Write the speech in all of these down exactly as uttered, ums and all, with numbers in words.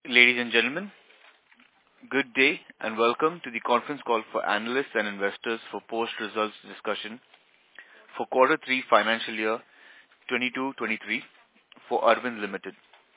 Ladies and gentlemen, good day and welcome to the conference call for analysts and investors for post-results discussion for quarter three financial year twenty-two twenty-three for Arvind Limited.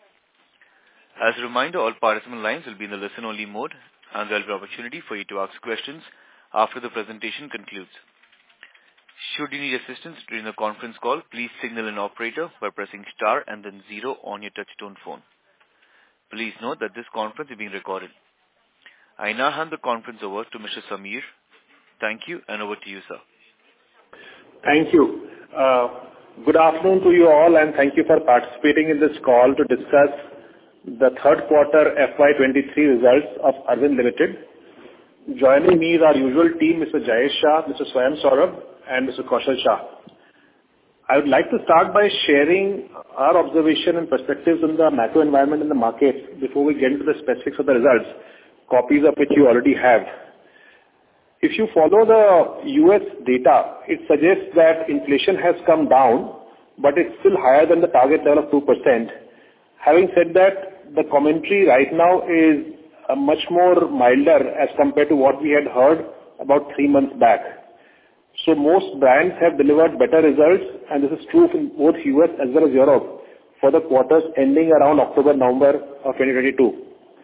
As a reminder, all participant lines will be in the listen-only mode and there will be opportunity for you to ask questions after the presentation concludes. Should you need assistance during the conference call, please signal an operator by pressing star and then zero on your touchtone phone. Please note that this conference is being recorded. I now hand the conference over to Mister Samir. Thank you, and over to you, sir. Thank you. Uh, good afternoon to you all, and thank you for participating in this call to discuss the third quarter F Y twenty-three results of Arvind Limited. Joining me is our usual team, Mister Jayesh Shah, Mister Swayam Saurabh, and Mister Kaushal Shah. I would like to start by sharing our observation and perspectives on the macro environment in the market before we get into the specifics of the results, copies of which you already have. If you follow the U S data, it suggests that inflation has come down, but it's still higher than the target level of two percent. Having said that, the commentary right now is uh, much more milder as compared to what we had heard about three months back. So most brands have delivered better results, and this is true in both U S as well as Europe for the quarters ending around October, November of twenty twenty-two.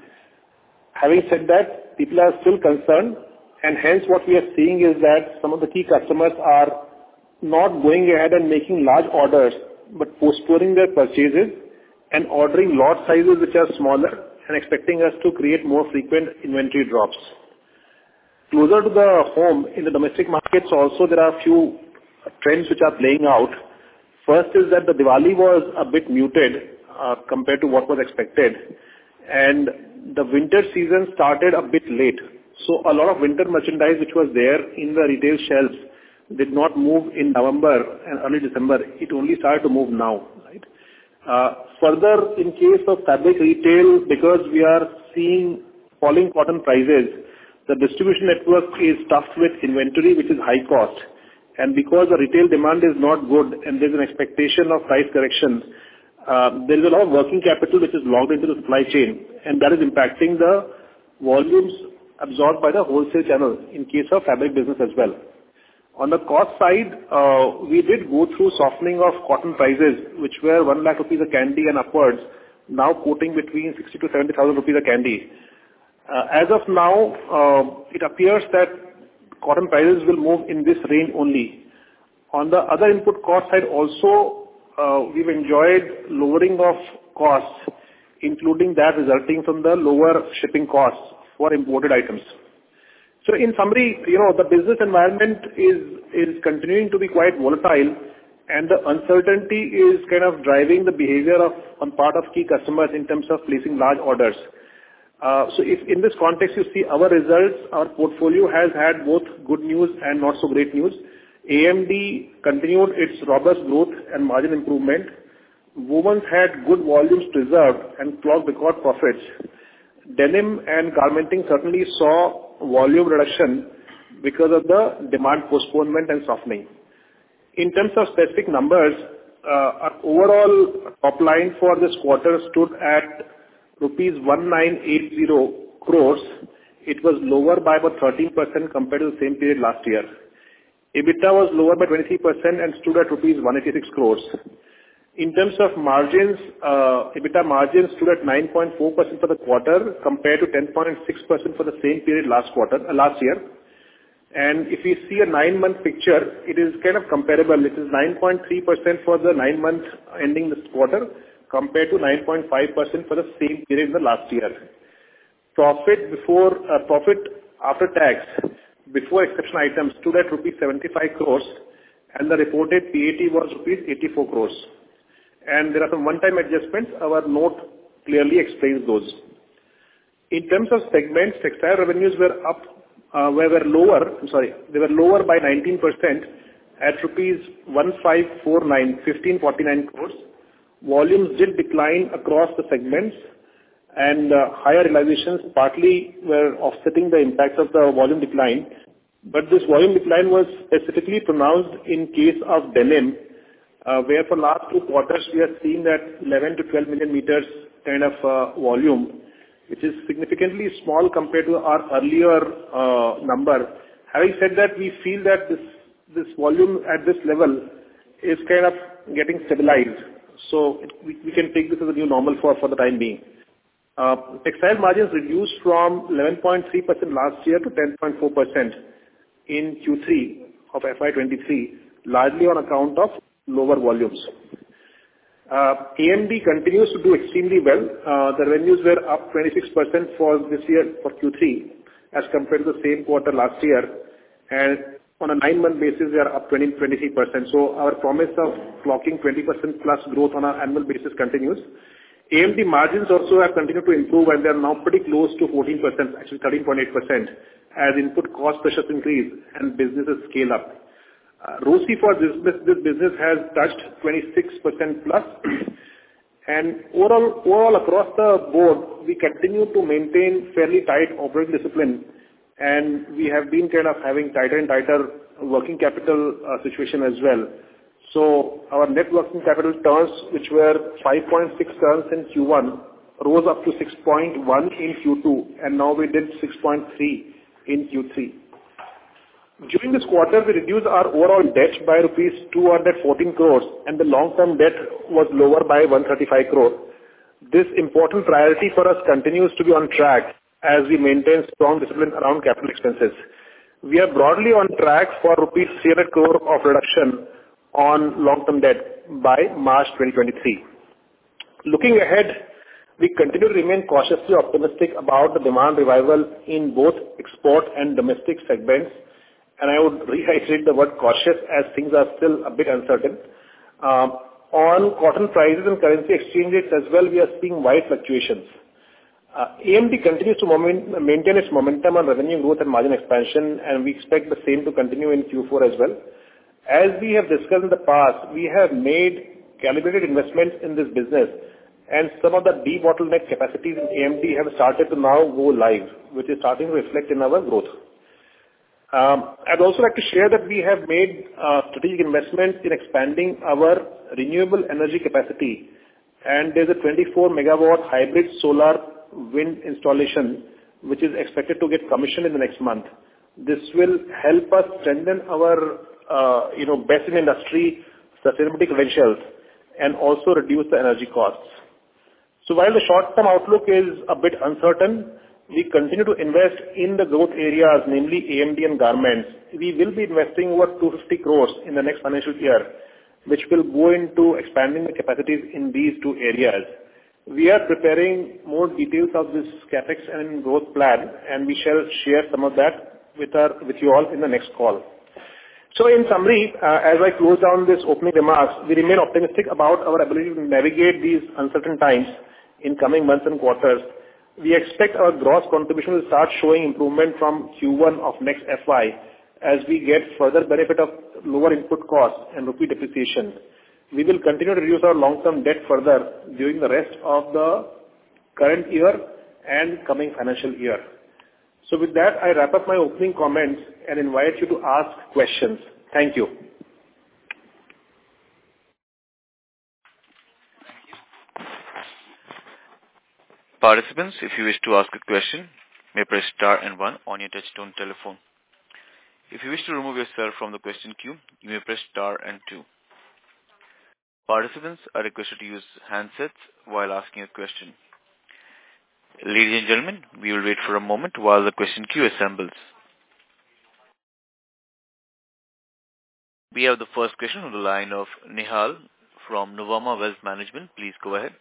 Having said that, people are still concerned, and hence what we are seeing is that some of the key customers are not going ahead and making large orders, but postponing their purchases and ordering lot sizes which are smaller and expecting us to create more frequent inventory drops. Closer to the home, in the domestic markets also, there are a few trends which are playing out. First is that the Diwali was a bit muted uh, compared to what was expected, and the winter season started a bit late. So a lot of winter merchandise which was there in the retail shelves did not move in November and early December. It only started to move now. Right? Uh, further, in case of fabric retail, because we are seeing falling cotton prices, the distribution network is stuffed with inventory which is high cost. And because the retail demand is not good and there's an expectation of price correction, uh, there is a lot of working capital which is logged into the supply chain, and that is impacting the volumes absorbed by the wholesale channel in case of fabric business as well. On the cost side, uh, we did go through softening of cotton prices, which were one lakh rupees a candy and upwards, now quoting between sixty to seventy thousand rupees a candy. Uh, as of now, uh, it appears that cotton prices will move in this range only. On the other input cost side also, uh, we've enjoyed lowering of costs, including that resulting from the lower shipping costs for imported items. So in summary, you know, the business environment is, is continuing to be quite volatile, and the uncertainty is kind of driving the behavior of on part of key customers in terms of placing large orders. Uh, so if in this context you see our results, our portfolio has had both good news and not so great news. A M D continued its robust growth and margin improvement. Wovens had good volumes preserved and clocked record profits. Denim and garmenting certainly saw volume reduction because of the demand postponement and softening. In terms of specific numbers, uh, our overall top line for this quarter stood at rupees one thousand nine hundred eighty crores. It was lower by about thirteen percent compared to the same period last year. EBITDA was lower by twenty-three percent and stood at rupees one hundred eighty-six crores. In terms of margins, uh, EBITDA margins stood at nine point four percent for the quarter compared to ten point six percent for the same period last quarter, uh, last year. And if we see a nine-month picture, it is kind of comparable. It is nine point three percent for the nine months ending this quarter, compared to nine point five percent for the same period in the last year. Profit before uh, profit after tax before exception items stood at rupees seventy-five crores, and the reported P A T was rupees eighty-four crores. And there are some one-time adjustments. Our note clearly explains those. In terms of segments, textile revenues were up, uh, were, were lower. I'm sorry, they were lower by nineteen percent at rupees one thousand five hundred forty-nine, fifteen forty-nine crores. Volumes did decline across the segments, and uh, higher realizations partly were offsetting the impact of the volume decline. But this volume decline was specifically pronounced in case of denim, uh, where for last two quarters we are seeing that eleven to twelve million meters kind of uh, volume. which is significantly small compared to our earlier uh, number. Having said that, we feel that this this volume at this level is kind of getting stabilized. So we, we can take this as a new normal for, for the time being. Uh, textile margins reduced from eleven point three percent last year to ten point four percent in Q three of F Y twenty-three, largely on account of lower volumes. Uh, A M D continues to do extremely well. Uh, the revenues were up twenty-six percent for this year, for Q three, as compared to the same quarter last year. And on a nine-month basis, they are up twenty to twenty-three percent. So our promise of clocking twenty percent plus growth on an annual basis continues. A M D margins also have continued to improve, and they are now pretty close to fourteen percent, actually thirteen point eight percent, as input cost pressures increase and businesses scale up. Uh, R O C E for this, this business has touched twenty-six percent plus, and overall, overall across the board, we continue to maintain fairly tight operating discipline, and we have been kind of having tighter and tighter working capital uh, situation as well. So our net working capital turns, which were five point six turns in Q one, rose up to six point one in Q two, and now we did six point three in Q three. During this quarter, we reduced our overall debt by rupees two hundred fourteen crores, and the long-term debt was lower by one hundred thirty-five crore. This important priority for us continues to be on track as we maintain strong discipline around capital expenses. We are broadly on track for rupees three hundred crore of reduction on long-term debt by March twenty twenty-three. Looking ahead, we continue to remain cautiously optimistic about the demand revival in both export and domestic segments. And I would reiterate the word cautious as things are still a bit uncertain. Um, on cotton prices and currency exchange rates as well, we are seeing wide fluctuations. Uh, A M D continues to moment, maintain its momentum on revenue growth and margin expansion, and we expect the same to continue in Q four as well. As we have discussed in the past, we have made calibrated investments in this business, and some of the debottleneck capacities in A M D have started to now go live, which is starting to reflect in our growth. Um, I'd also like to share that we have made uh, strategic investments in expanding our renewable energy capacity, and there's a twenty-four megawatt hybrid solar wind installation which is expected to get commissioned in the next month. This will help us strengthen our uh, you know, best in industry sustainability credentials and also reduce the energy costs. So while the short-term outlook is a bit uncertain, we continue to invest in the growth areas, namely A M D and garments. We will be investing over two hundred fifty crores in the next financial year, which will go into expanding the capacities in these two areas. We are preparing more details of this capex and growth plan, and we shall share some of that with our, with you all in the next call. So in summary, uh, as I close down this opening remarks, we remain optimistic about our ability to navigate these uncertain times in coming months and quarters. We expect our gross contribution will start showing improvement from Q one of next F Y as we get further benefit of lower input costs and rupee depreciation. We will continue to reduce our long-term debt further during the rest of the current year and coming financial year. So with that, I wrap up my opening comments and invite you to ask questions. Thank you. Participants, if you wish to ask a question, may press star and one on your touchtone telephone. If you wish to remove yourself from the question queue, you may press star and two. Participants are requested to use handsets while asking a question. Ladies and gentlemen, we will wait for a moment while the question queue assembles. We have the first question on the line of Nihal from Nuvama Wealth Management. Please go ahead.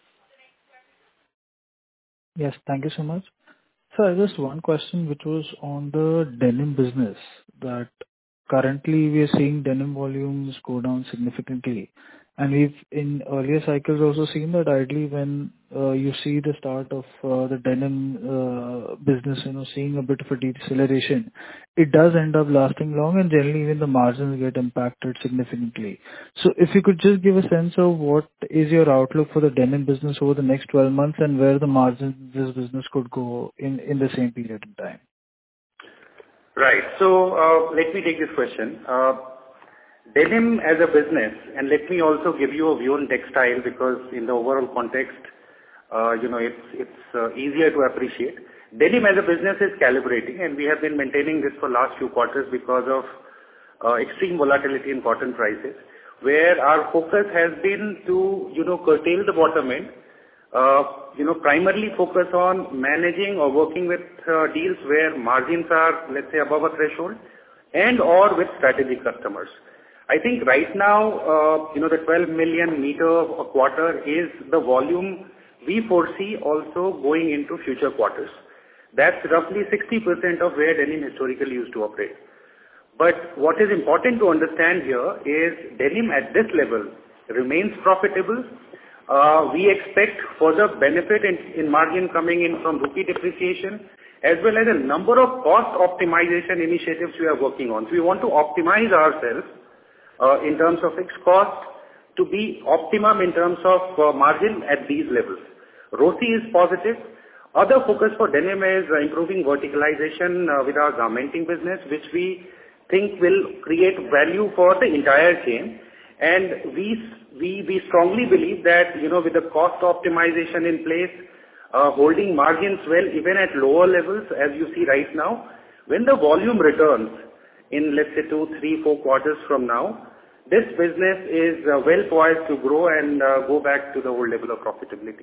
Yes, thank you so much. So just one question which was on the denim business, that currently we are seeing denim volumes go down significantly. And we've in earlier cycles also seen that ideally when uh, you see the start of uh, the denim uh, business, you know, seeing a bit of a deceleration, it does end up lasting long and generally even the margins get impacted significantly. So if you could just give a sense of what is your outlook for the denim business over the next twelve months and where the margins this business could go in, in the same period of time. Right. So uh, let me take this question. Uh, Denim as a business, and let me also give you a view on textile because in the overall context, uh, you know, it's, it's uh, easier to appreciate. Denim as a business is calibrating, and we have been maintaining this for last few quarters because of uh, extreme volatility in cotton prices, where our focus has been to, you know, curtail the bottom end, uh, you know, primarily focus on managing or working with uh, deals where margins are, let's say, above a threshold, and or with strategic customers. I think right now, uh, you know, the twelve million meter a quarter is the volume we foresee also going into future quarters. That's roughly sixty percent of where denim historically used to operate. But what is important to understand here is denim at this level remains profitable. Uh, we expect further benefit in, in margin coming in from rupee depreciation, as well as a number of cost optimization initiatives we are working on. So we want to optimize ourselves uh, in terms of fixed cost to be optimum in terms of uh, margin at these levels. R O C E is positive. Other focus for denim is uh, improving verticalization uh, with our garmenting business, which we think will create value for the entire chain. And we, we, we strongly believe that, you know, with the cost optimization in place, uh, holding margins well, even at lower levels, as you see right now, when the volume returns in, let's say, two, three, four quarters from now, this business is uh, well poised to grow and uh, go back to the old level of profitability.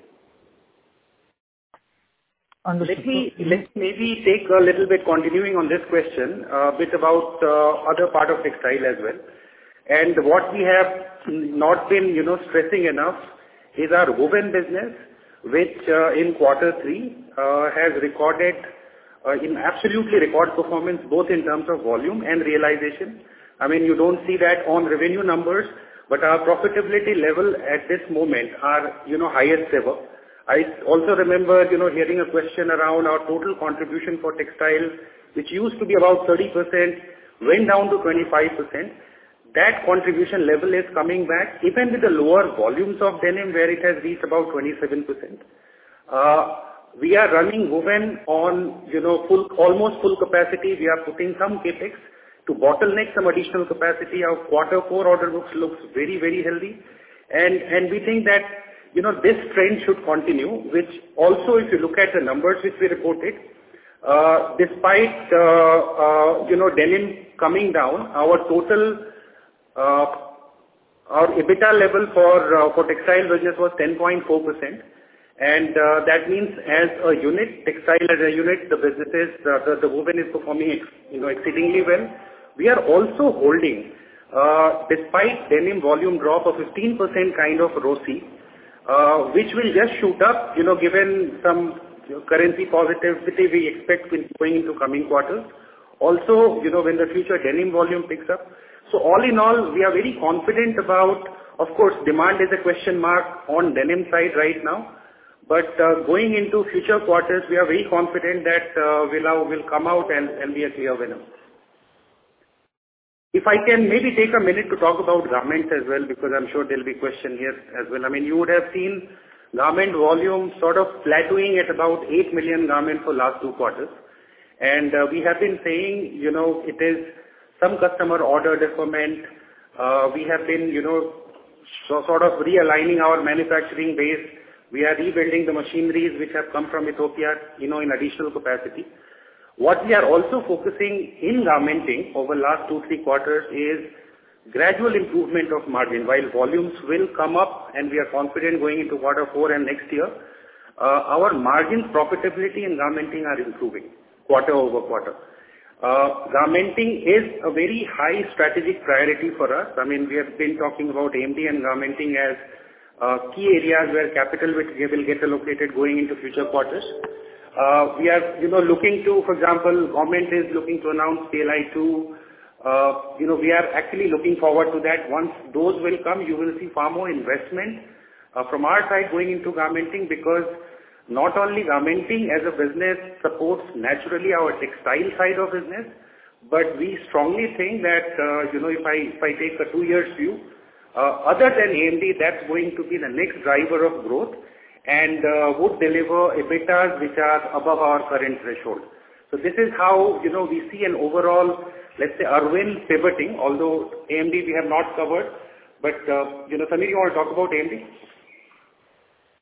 Understood. Let me let maybe take a little bit continuing on this question, a bit about uh, other part of textile as well. And what we have not been, you know, stressing enough is our woven business, which uh, in quarter three uh, has recorded uh, in absolutely record performance, both in terms of volume and realization. I mean, you don't see that on revenue numbers, but our profitability level at this moment are, you know, highest ever. I also remember, you know, hearing a question around our total contribution for textile, which used to be about thirty percent, went down to twenty-five percent. That contribution level is coming back, even with the lower volumes of denim, where it has reached about twenty-seven percent. Uh, we are running woven on, you know, full, almost full capacity. We are putting some capex to bottleneck some additional capacity. Our quarter four order books looks very, very healthy. And, and we think that, you know, this trend should continue, which also, if you look at the numbers which we reported, uh, despite, uh, uh, you know, denim coming down, our total, uh, our EBITDA level for, uh, for textile business was ten point four percent. And uh, that means as a unit, textile as a unit, the businesses, uh, the, the woven is performing, you know, exceedingly well. We are also holding, uh, despite denim volume drop of fifteen percent kind of R O C E, uh, which will just shoot up, you know, given some you know, currency positivity we expect going into coming quarters. Also, you know, when the future denim volume picks up. So all in all, we are very confident about, of course, demand is a question mark on denim side right now. But uh, going into future quarters, we are very confident that uh, we'll, uh, we'll come out and, and be a clear winner. If I can maybe take a minute to talk about garments as well, because I'm sure there'll be a question here as well. I mean, you would have seen garment volume sort of plateauing at about eight million garments for last two quarters. And uh, we have been saying, you know, it is some customer order deferment. Uh, we have been, you know, so sort of realigning our manufacturing base. We are rebuilding the machineries which have come from Ethiopia, you know, in additional capacity. What we are also focusing in garmenting over last two, three quarters is gradual improvement of margin. While volumes will come up and we are confident going into quarter four and next year, uh, our margin profitability in garmenting are improving quarter over quarter. Uh, garmenting is a very high strategic priority for us. I mean, we have been talking about A M D and garmenting as uh, key areas where capital will, will get allocated going into future quarters. Uh, we are, you know, looking to, for example, government is looking to announce P L I two. Uh, you know, we are actually looking forward to that. Once those will come, you will see far more investment uh, from our side going into garmenting, because not only garmenting as a business supports naturally our textile side of business, but we strongly think that, uh, you know, if I, if I take a two years view, uh, other than A M D, that's going to be the next driver of growth and uh, would deliver EBITDAs which are above our current threshold. So this is how, you know, we see an overall, let's say, Arvind pivoting, although A M D we have not covered. But, uh, you know, Samir, you want to talk about A M D?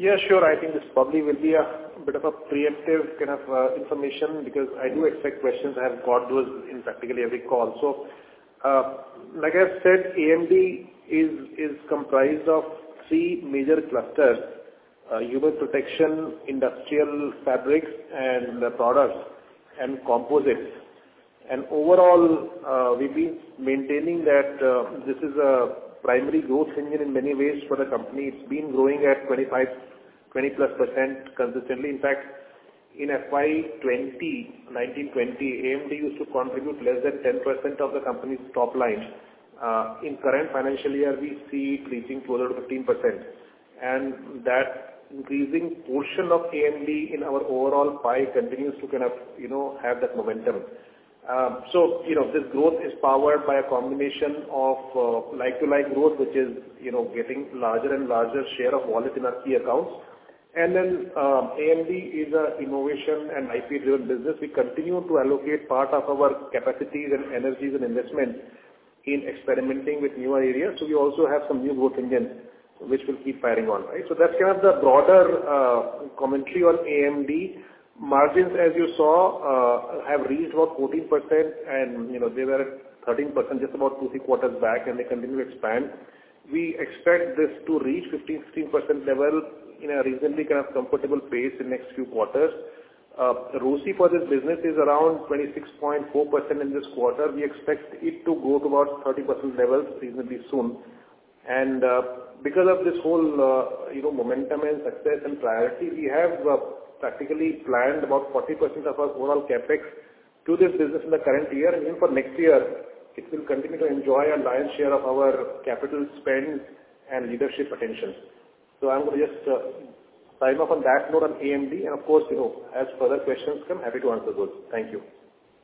Yeah, sure. I think this probably will be a bit of a preemptive kind of uh, information because I do expect questions. I have got those in practically every call. So, uh, like I said, A M D is is comprised of three major clusters: uh, human protection, industrial fabrics and uh, products, and composites. And overall, uh, we've been maintaining that uh, this is a primary growth engine in many ways for the company. It's been growing at twenty-five, twenty plus percent consistently. In fact, in F Y twenty, nineteen twenty, A M D used to contribute less than ten percent of the company's top line. Uh, in current financial year, we see it reaching closer to fifteen percent. And that increasing portion of A M D in our overall pie continues to kind of, you know, have that momentum. Um, So, you know, this growth is powered by a combination of uh, like-to-like growth, which is, you know, getting larger and larger share of wallet in our key accounts. And then, um, A M D is a innovation and I P-driven business. We continue to allocate part of our capacities and energies and investments in experimenting with newer areas. So we also have some new growth engines which will keep firing on, right? So that's kind of the broader uh, commentary on A M D. Margins, as you saw, uh, have reached about fourteen percent, and, you know, they were at thirteen percent just about two, three quarters back, and they continue to expand. We expect this to reach fifteen, sixteen percent level in a reasonably kind of comfortable pace in next few quarters. Uh, R O C E for this business is around twenty-six point four percent in this quarter. We expect it to go to about thirty percent levels reasonably soon. And uh, because of this whole, uh, you know, momentum and success and priority, we have uh, practically planned about forty percent of our overall capex to this business in the current year. And even for next year, it will continue to enjoy a lion's share of our capital spend and leadership attention. So I'm going to just uh, sign off on that note on A M D. And of course, you know, as further questions come, happy to answer those. Thank you.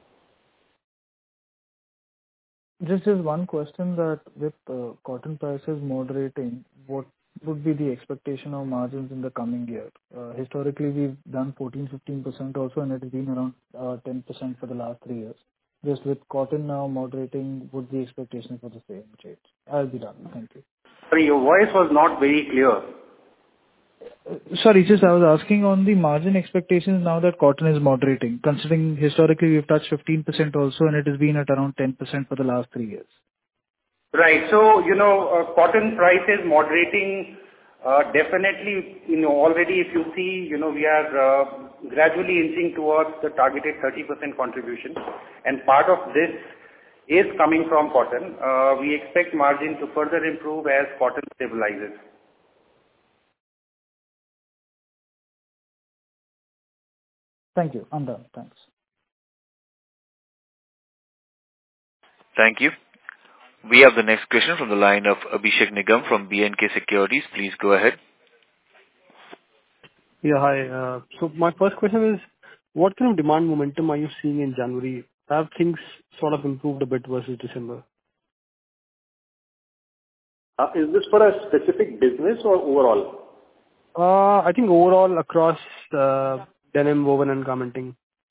Just just one question that with uh, cotton prices moderating, what would be the expectation of margins in the coming year? Uh, historically, we've done fourteen, fifteen percent also, and it has been around uh, ten percent for the last three years. Just with cotton now moderating, would the expectation for the same change? I'll be done. Thank you. Sorry, your voice was not very clear. Sorry, just I was asking on the margin expectations now that cotton is moderating, considering historically we've touched fifteen percent also, and it has been at around ten percent for the last three years. Right. So, you know, uh, cotton prices moderating, uh, definitely, you know, already if you see, you know, we are uh, gradually inching towards the targeted thirty percent contribution, and part of this is coming from cotton. Uh, We expect margin to further improve as cotton stabilizes. Thank you. I'm done. Thanks. Thank you. We have the next question from the line of Abhishek Nigam from B and K Securities. Please go ahead. Yeah, hi. Uh, so my first question is, what kind of demand momentum are you seeing in January? Have things sort of improved a bit versus December? Uh, is this for a specific business or overall? Uh, I think overall across uh, denim, woven and garmenting.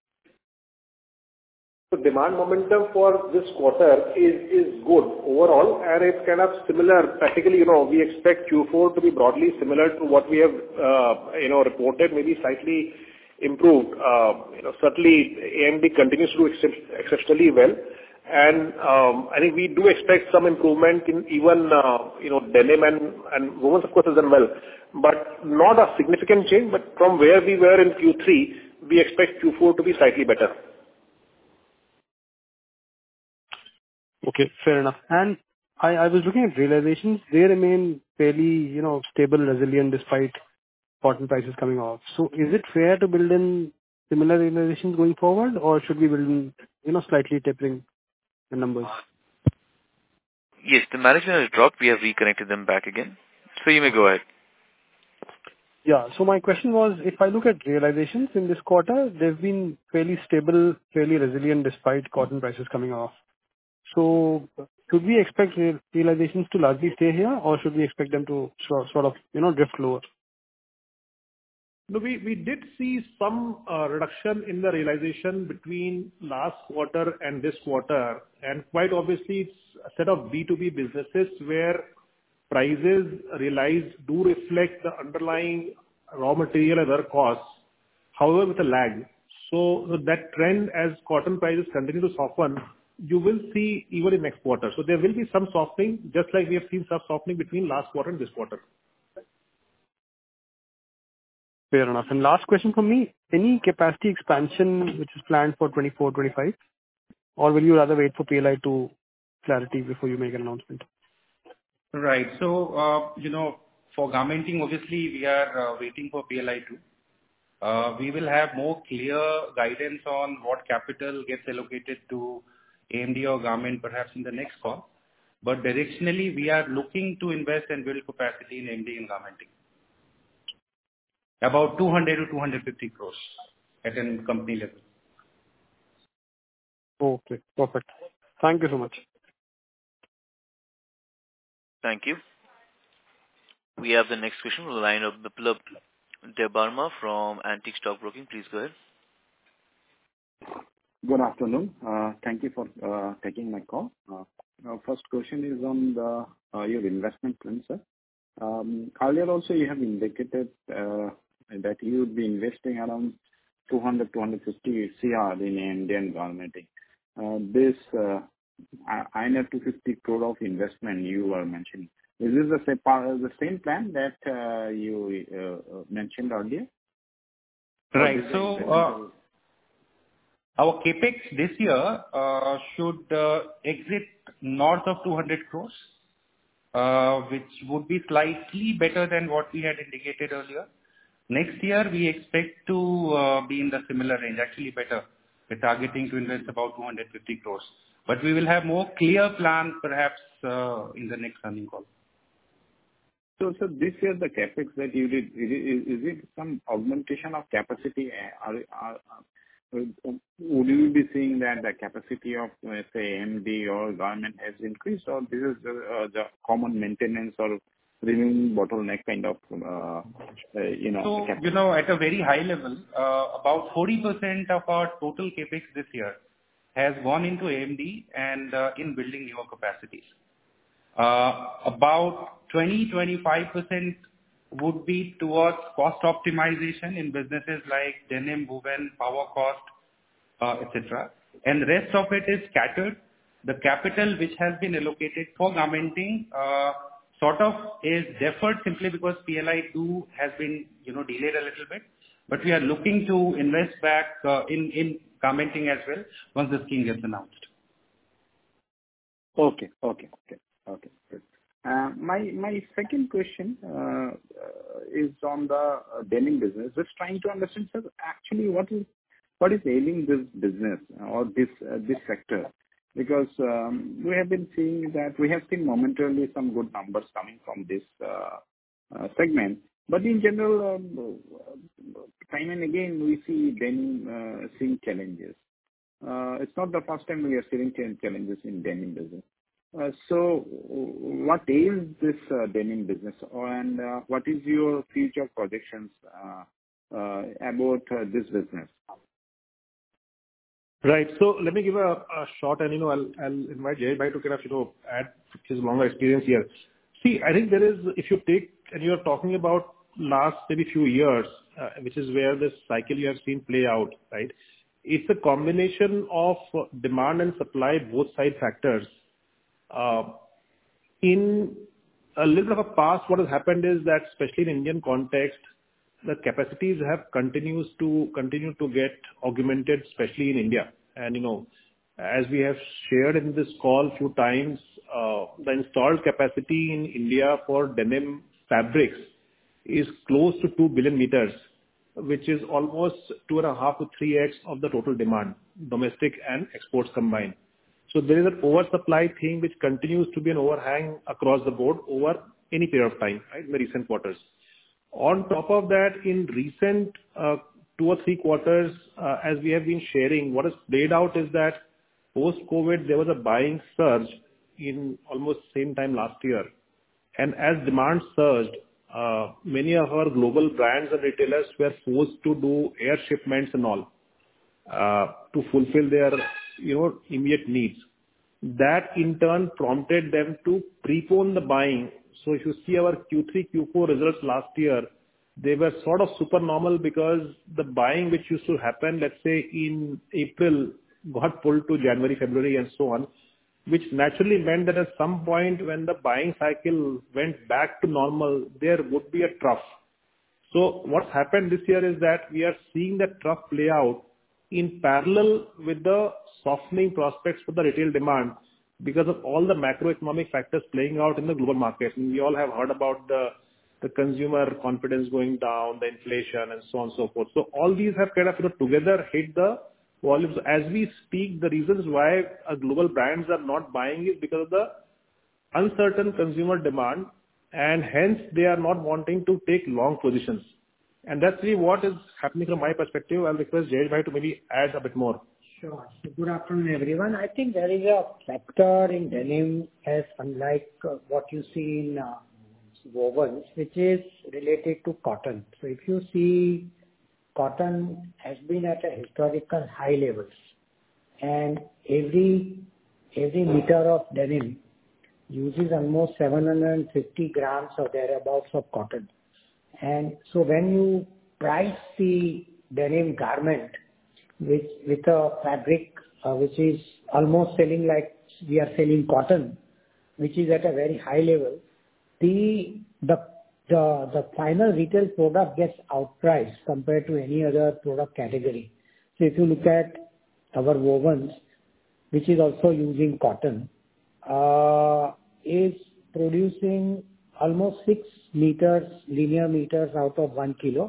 So demand momentum for this quarter is is good overall, and it's kind of similar. Practically, you know, we expect Q four to be broadly similar to what we have, uh, you know, reported, maybe slightly improved. Uh, You know, certainly A M D continues to do excep- exceptionally well. And um, I think we do expect some improvement in even, uh, you know, denim and and women's, of course, has done well, but not a significant change. But from where we were in Q three, we expect Q four to be slightly better. Okay, fair enough. And I, I was looking at realizations. They remain fairly, you know, stable, resilient despite cotton prices coming off. So is it fair to build in similar realizations going forward, or should we build in, you know, slightly tapering the numbers? Yes, the management has dropped. We have reconnected them back again. So you may go ahead. Yeah. So my question was, if I look at realizations in this quarter, they've been fairly stable, fairly resilient despite cotton prices coming off. So should we expect re- realizations to largely stay here, or should we expect them to sort sort of, you know, drift lower? No, we we did see some uh, reduction in the realization between last quarter and this quarter. And quite obviously, it's a set of B two B businesses where prices realized do reflect the underlying raw material and other costs, however, with a lag. So so that trend, as cotton prices continue to soften, you will see even in next quarter. So there will be some softening, just like we have seen some softening between last quarter and this quarter. Fair enough. And last question from me, any capacity expansion which is planned for twenty-four twenty-five, or will you rather wait for P L I two clarity before you make an announcement? Right. So, uh, you know, for garmenting, obviously, we are uh, waiting for P L I two. Uh, we will have more clear guidance on what capital gets allocated to A M D or garment perhaps in the next call. But directionally, we are looking to invest and build capacity in A M D and garmenting. About two hundred to two hundred fifty crores at a company level. Okay, perfect. Thank you so much. Thank you. We have the next question from the line of Biplab Debbarma from Antique Stock Broking. Please go ahead. Good afternoon. Uh, Thank you for uh, taking my call. Uh, Our first question is on the uh, your investment plan, sir. Um, Earlier also you have indicated uh, that you would be investing around two hundred to two hundred fifty crore in Indian garmenting. Uh, This uh, I I know two hundred fifty crore of investment you were mentioning. Is this the same part of the same plan that uh, you uh, mentioned earlier? Right. So, uh, our CapEx this year uh, should uh, exit north of two hundred crores, uh, which would be slightly better than what we had indicated earlier. Next year, we expect to uh, be in the similar range, actually better. We're targeting to invest about two hundred fifty crores. But we will have more clear plans perhaps uh, in the next earnings call. So, so this year the capex that you did, is it, is it some augmentation of capacity? Are, are, are, would you be seeing that the capacity of, let's say, M D or garment has increased, or this is the, uh, the common maintenance or removing bottleneck kind of, uh, uh, you know? So, capacity? you know, at a very high level, uh, about forty percent of our total capex this year has gone into A M D and uh, in building newer capacities. Uh, about twenty to twenty-five percent would be towards cost optimization in businesses like denim, woven, power cost, uh, et cetera. And the rest of it is scattered. The capital which has been allocated for garmenting uh, sort of is deferred simply because P L I two has been, you know, delayed a little bit. But we are looking to invest back uh, in, in garmenting as well once the scheme gets announced. Okay, okay, okay. Okay, good. Uh, My my second question uh, uh, is on the uh, denim business. Just trying to understand, sir, actually what is what is ailing this business or this uh, this sector? Because um, we have been seeing that we have seen momentarily some good numbers coming from this uh, uh, segment. But in general, um, time and again, we see denim uh, seeing challenges. Uh, It's not the first time we are seeing challenges in denim business. Uh, So what is this uh, denim business, and uh, what is your future projections uh, uh, about uh, this business? Right. So let me give a a short, and, you know, I'll I'll invite Jay Bhai to kind of, you know, add his longer experience here. See, I think there is, if you take, and you're talking about last maybe few years, uh, which is where this cycle you have seen play out, right? It's a combination of demand and supply, both side factors. Uh, In a little bit of a past, what has happened is that, especially in Indian context, the capacities have continues to continue to get augmented, especially in India. And, you know, as we have shared in this call a few times, uh, the installed capacity in India for denim fabrics is close to two billion meters, which is almost two and a half to three x of the total demand, domestic and exports combined. So there is an oversupply thing which continues to be an overhang across the board over any period of time, right, in the recent quarters. On top of that, in recent uh, two or three quarters, uh, as we have been sharing, what has played out is that post-COVID, there was a buying surge in almost same time last year. And as demand surged, uh, many of our global brands and retailers were forced to do air shipments and all uh, to fulfill their, you know, immediate needs. That in turn prompted them to prepone the buying. So if you see our Q three, Q four results last year, they were sort of super normal because the buying which used to happen, let's say in April, got pulled to January, February and so on, which naturally meant that at some point when the buying cycle went back to normal, there would be a trough. So what's happened this year is that we are seeing that trough play out in parallel with the softening prospects for the retail demand because of all the macroeconomic factors playing out in the global markets. And we all have heard about the, the consumer confidence going down, the inflation and so on and so forth. So all these have kind of, you know, together hit the volumes. As we speak, the reasons why uh, global brands are not buying is because of the uncertain consumer demand, and hence they are not wanting to take long positions. And that's really what is happening from my perspective. I'll request Jayesh Bhai to maybe add a bit more. Sure. So good afternoon, everyone. I think there is a factor in denim as unlike uh, what you see in uh, wovens, which is related to cotton. So if you see, cotton has been at a historical high levels, and every every meter of denim uses almost seven hundred fifty grams or thereabouts of cotton. And so when you price the denim garment with, with a fabric uh, which is almost selling like we are selling cotton, which is at a very high level, the, the, the, the final retail product gets outpriced compared to any other product category. So if you look at our wovens, which is also using cotton, uh, is producing almost six meters, linear meters out of one kilo.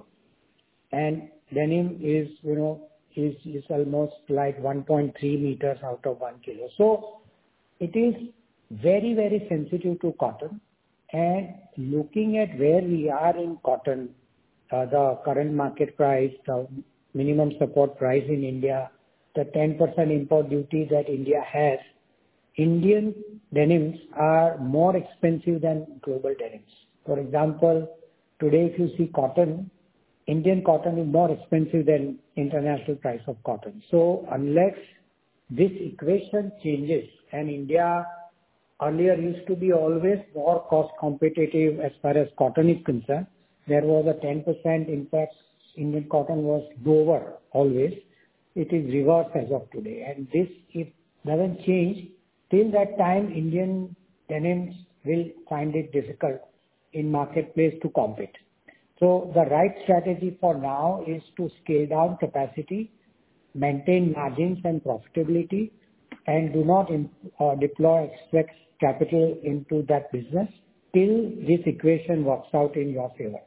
And denim is, you know, is, is almost like one point three meters out of one kilo. So it is very, very sensitive to cotton. And looking at where we are in cotton, uh, the current market price, the minimum support price in India, the ten percent import duty that India has, Indian denims are more expensive than global denims. For example, today if you see cotton, Indian cotton is more expensive than international price of cotton. So unless this equation changes, and India earlier used to be always more cost competitive as far as cotton is concerned, there was a ten percent, in fact, Indian cotton was lower always. It is reversed as of today. And this, if doesn't change, till that time, Indian denims will find it difficult in marketplace to compete. So the right strategy for now is to scale down capacity, maintain margins and profitability, and do not in, uh, deploy extra capital into that business till this equation works out in your favor.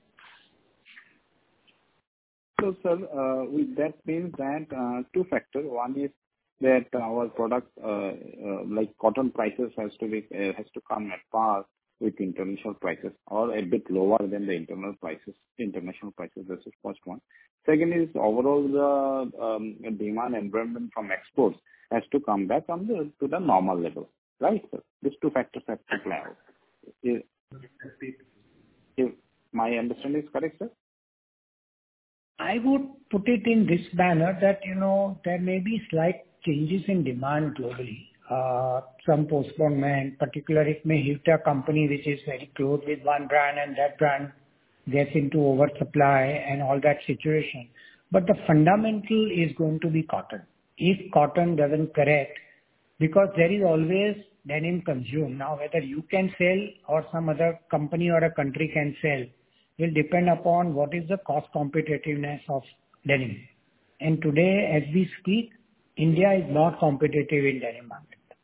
So, sir, uh, with that means that uh, two factors. One is that our product, uh, uh, like cotton prices, has to be uh, has to come at par with international prices, or a bit lower than the internal prices, international prices. This is first one. Second is overall the um, demand environment from exports has to come back on the to the normal level, right, sir? These two factors have to play out. Is, if my understanding is correct, sir? I would put it in this manner that, you know, there may be slight changes in demand globally. Uh, some postponement, particularly it may hit a company which is very close with one brand and that brand gets into oversupply and all that situation. But the fundamental is going to be cotton. If cotton doesn't correct, because there is always denim consumed. Now, whether you can sell or some other company or a country can sell will depend upon what is the cost competitiveness of denim. And today, as we speak, India is not competitive in denim market.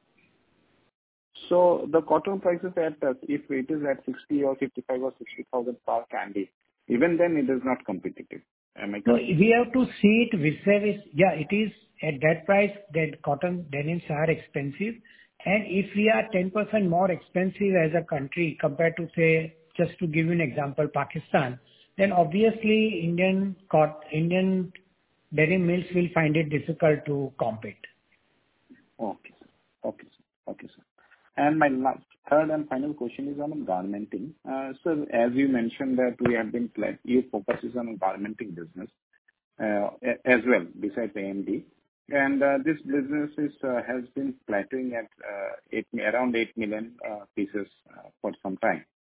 So the cotton prices at, uh, if it is at sixty or fifty-five or sixty thousand per candy, even then it is not competitive. Am I correct? No, we have to see it vis-a-vis. Yeah, it is at that price that cotton denims are expensive. And if we are ten percent more expensive as a country compared to, say, just to give you an example, Pakistan, then obviously Indian cot- Indian denim mills will find it difficult to compete. Okay, sir. Okay, sir. Okay, sir. And my last, third and final question is on garmenting. Uh, so as you mentioned that we have been, you focuses on garmenting business uh, as well besides A M D. And uh, this business is, uh, has been plateauing at uh, eight, around eight million uh, pieces uh, for some time.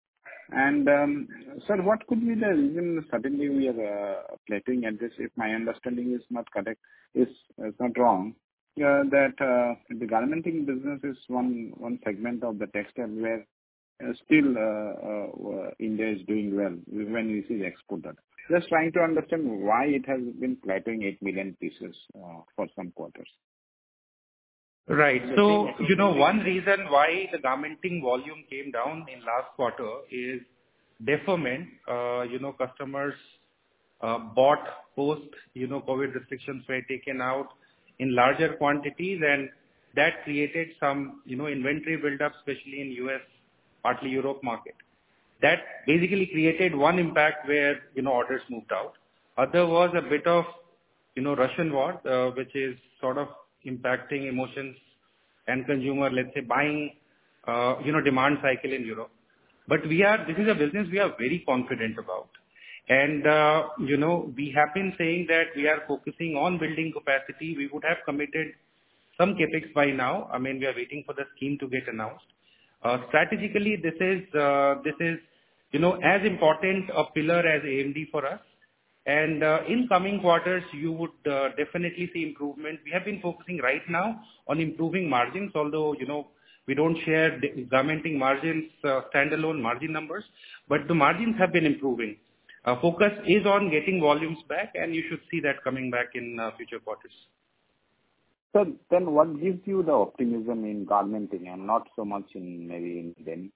And um, sir, what could be the reason suddenly we are uh, plateauing at this? If my understanding is not correct, is is not wrong, uh, that uh, the garmenting business is one one segment of the textile where uh, still uh, uh, India is doing well when we see the export data. Just trying to understand why it has been plateauing eight million pieces uh, for some quarters. Right. So, you know, one reason why the garmenting volume came down in last quarter is deferment. Uh, You know, customers uh, bought post, you know, COVID restrictions were taken out in larger quantities, and that created some, you know, inventory buildup, especially in U S, partly Europe market. That basically created one impact where, you know, orders moved out. Other was a bit of, you know, Russian war, uh, which is sort of impacting emotions and consumer, let's say, buying, uh, you know, demand cycle in Europe. But we are, this is a business we are very confident about. And, uh, you know, we have been saying that we are focusing on building capacity. We would have committed some CapEx by now. I mean, we are waiting for the scheme to get announced. Uh, Strategically, this is, uh, this is, you know, as important a pillar as A M D for us. And uh, in coming quarters, you would uh, definitely see improvement. We have been focusing right now on improving margins, although, you know, we don't share the garmenting margins, uh, standalone margin numbers, but the margins have been improving. Uh, Focus is on getting volumes back, and you should see that coming back in uh, future quarters. So then what gives you the optimism in garmenting and not so much in maybe in denim?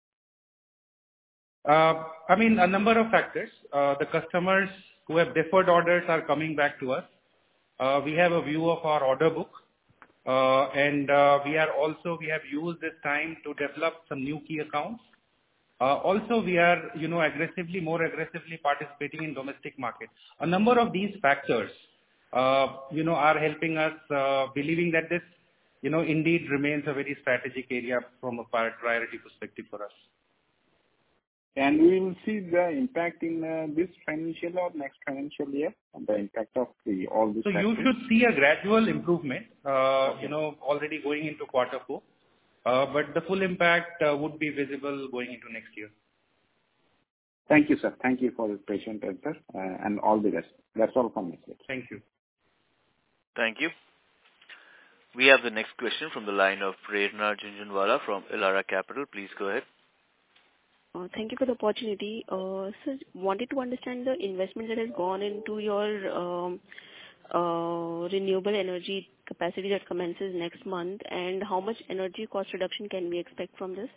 Uh, I mean, a number of factors. Uh, The customers who have deferred orders are coming back to us. Uh, We have a view of our order book, uh, and uh, we are also, we have used this time to develop some new key accounts. Uh, Also, we are, you know, aggressively, more aggressively participating in domestic market. A number of these factors, uh, you know, are helping us uh, believing that this, you know, indeed remains a very strategic area from a pri- priority perspective for us. And we will see the impact in uh, this financial or next financial year, and the impact of the all these So you factors? should see a gradual improvement, uh, you know, already going into quarter four. Uh, But the full impact uh, would be visible going into next year. Thank you, sir. Thank you for the patient answer, uh, and all the best. That's all from my side. Thank you. Thank you. We have the next question from the line of Prerna Jhunjhunwala from Elara Capital. Please go ahead. Uh, Thank you for the opportunity. Uh, So wanted to understand the investment that has gone into your um, uh, renewable energy capacity that commences next month, and how much energy cost reduction can we expect from this?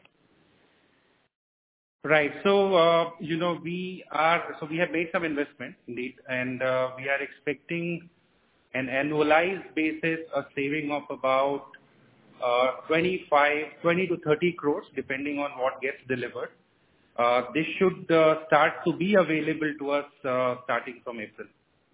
Right. So, uh, you know, we are, so we have made some investment indeed, and uh, we are expecting an annualized basis, a saving of about uh, twenty-five, twenty to thirty crores, depending on what gets delivered. Uh, This should uh, start to be available to us uh, starting from April.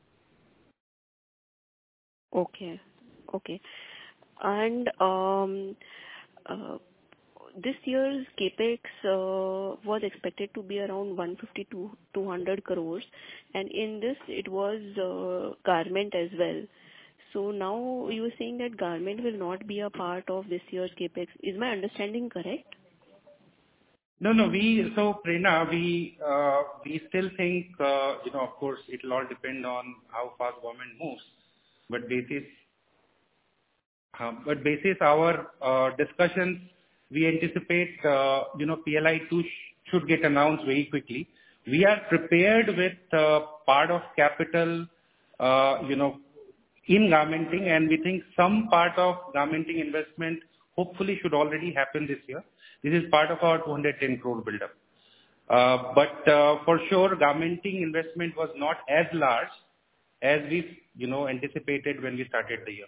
Okay. Okay. And um, uh, this year's CapEx uh, was expected to be around one fifty to two hundred crores, and in this it was uh, garment as well. So now you were saying that garment will not be a part of this year's CapEx. Is my understanding correct? No, no, we, so Prerna, we, uh, we still think, uh, you know, of course, it'll all depend on how fast government moves. But basis, uh, but basis our uh, discussions, we anticipate, uh, you know, P L I two sh- should get announced very quickly. We are prepared with uh, part of capital, uh, you know, in garmenting, and we think some part of garmenting investment hopefully should already happen this year. This is part of our two hundred ten crore buildup. Uh, But uh, for sure, garmenting investment was not as large as we, you know, anticipated when we started the year.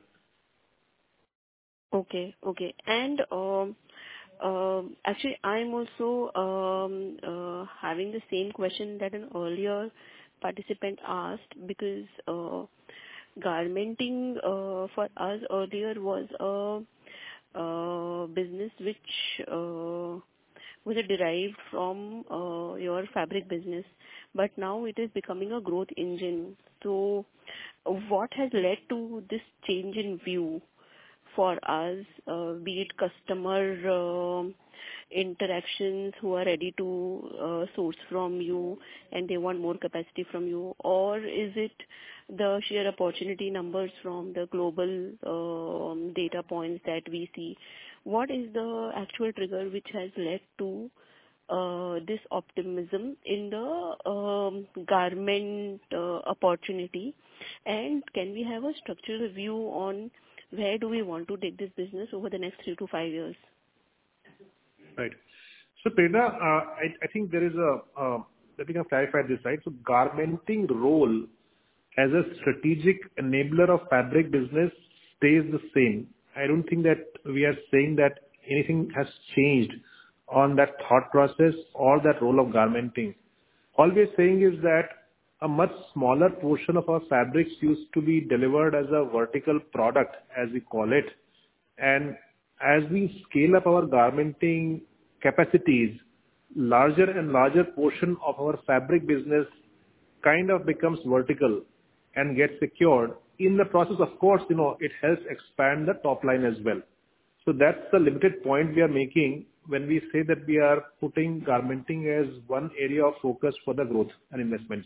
Okay. Okay. And um, um, actually, I'm also um, uh, having the same question that an earlier participant asked, because uh, garmenting uh, for us earlier was a uh, business which uh, was derived from uh, your fabric business, but now it is becoming a growth engine. So what has led to this change in view for us, uh, be it customer uh, interactions who are ready to uh, source from you and they want more capacity from you, or is it the sheer opportunity numbers from the global um, data points that we see? What is the actual trigger which has led to uh, this optimism in the um, garment uh, opportunity? And can we have a structural view on where do we want to take this business over the next three to five years? Right. So, Prerna, uh, I, I think there is a, uh, let me clarify this, right? So, garmenting role as a strategic enabler of fabric business stays the same. I don't think that we are saying that anything has changed on that thought process or that role of garmenting. All we are saying is that a much smaller portion of our fabrics used to be delivered as a vertical product, as we call it. And as we scale up our garmenting capacities, larger and larger portion of our fabric business kind of becomes vertical and gets secured. In the process, of course, you know, it helps expand the top line as well. So that's the limited point we are making when we say that we are putting garmenting as one area of focus for the growth and investments.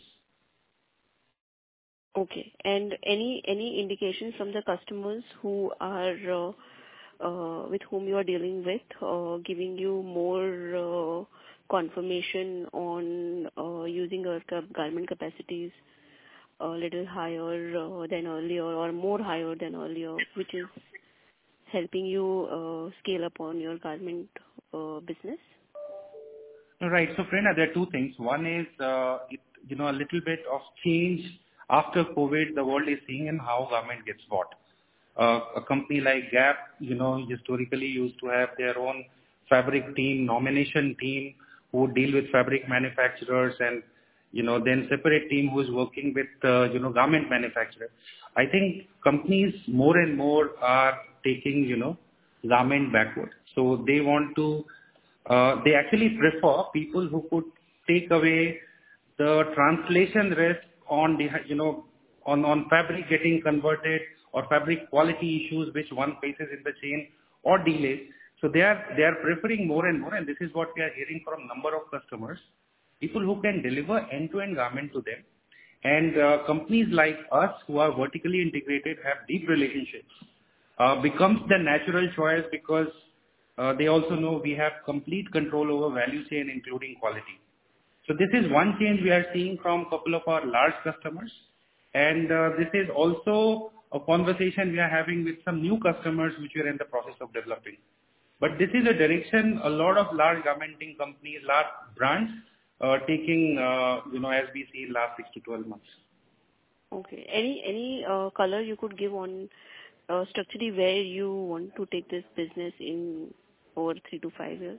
Okay. And any any indications from the customers who are uh, uh, with whom you are dealing with, uh, giving you more uh, confirmation on uh, using your garment capacities a little higher uh, than earlier or more higher than earlier, which is helping you uh, scale up on your garment uh, business? Right. So, Prerna, there are two things. One is, uh, it, you know, a little bit of change after COVID the world is seeing in how garment gets bought. Uh, a company like Gap, you know, historically used to have their own fabric team, nomination team who deal with fabric manufacturers and, you know, then separate team who is working with, uh, you know, garment manufacturers. I think companies more and more are taking, you know, garment backward. So they want to, uh, they actually prefer people who could take away the translation risk on the, you know, on, on fabric getting converted or fabric quality issues which one faces in the chain or delays. So they are, they are preferring more and more, and this is what we are hearing from number of customers, people who can deliver end-to-end garment to them. And uh, companies like us who are vertically integrated, have deep relationships, uh, becomes the natural choice because uh, they also know we have complete control over value chain, including quality. So this is one change we are seeing from a couple of our large customers. And uh, this is also a conversation we are having with some new customers which we are in the process of developing. But this is a direction a lot of large garmenting companies, large brands, uh, taking, uh, you know, as we see in last six to twelve months. Okay. Any any uh, color you could give on uh, structurally where you want to take this business in over three to five years?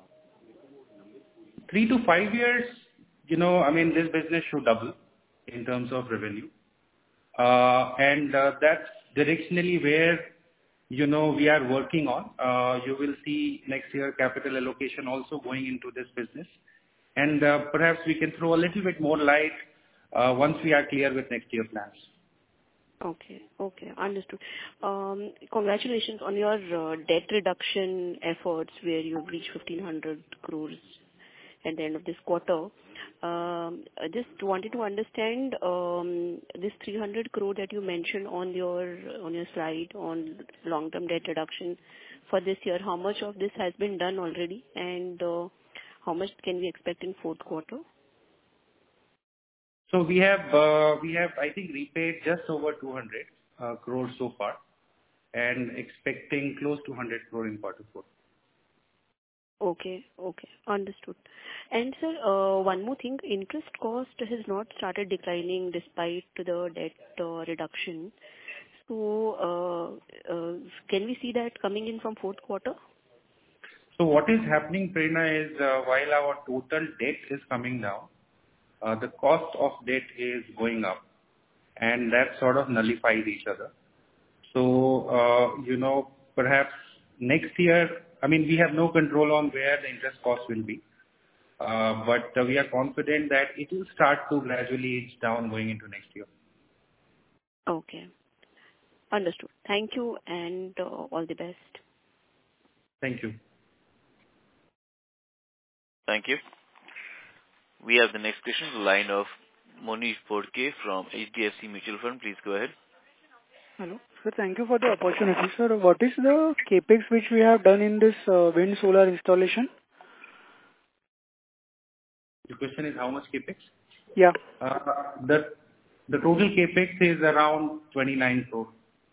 Three to five years, you know, I mean, this business should double in terms of revenue. Uh, and uh, that's directionally where, you know, we are working on. Uh, you will see next year capital allocation also going into this business. And uh, perhaps we can throw a little bit more light uh, once we are clear with next year plans. Okay. Okay. Understood. Um, Congratulations on your uh, debt reduction efforts where you've reached fifteen hundred crores at the end of this quarter. Um, I just wanted to understand um, this three hundred crore that you mentioned on your on your slide on long-term debt reduction for this year. How much of this has been done already, and uh, how much can we expect in fourth quarter? So we have, uh, we have, I think, repaid just over two hundred uh, crores so far, and expecting close to one hundred crore in quarter four. Okay. Okay. Understood. And sir, uh, one more thing, interest cost has not started declining despite the debt uh, reduction. So, uh, uh, can we see that coming in from fourth quarter? So what is happening, Prerna, is uh, while our total debt is coming down, uh, the cost of debt is going up, and that sort of nullifies each other. So, uh, you know, perhaps next year, I mean, we have no control on where the interest cost will be, uh, but uh, we are confident that it will start to gradually inch down going into next year. Okay. Understood. Thank you and uh, all the best. Thank you. Thank you. We have the next question, the line of Monish Bodke from H D F C Mutual Fund. Please go ahead. Hello. Sir, thank you for the opportunity. Sir, what is the capex which we have done in this uh, wind solar installation? The question is how much capex? Yeah. Uh, the the total capex is around twenty-nine crore.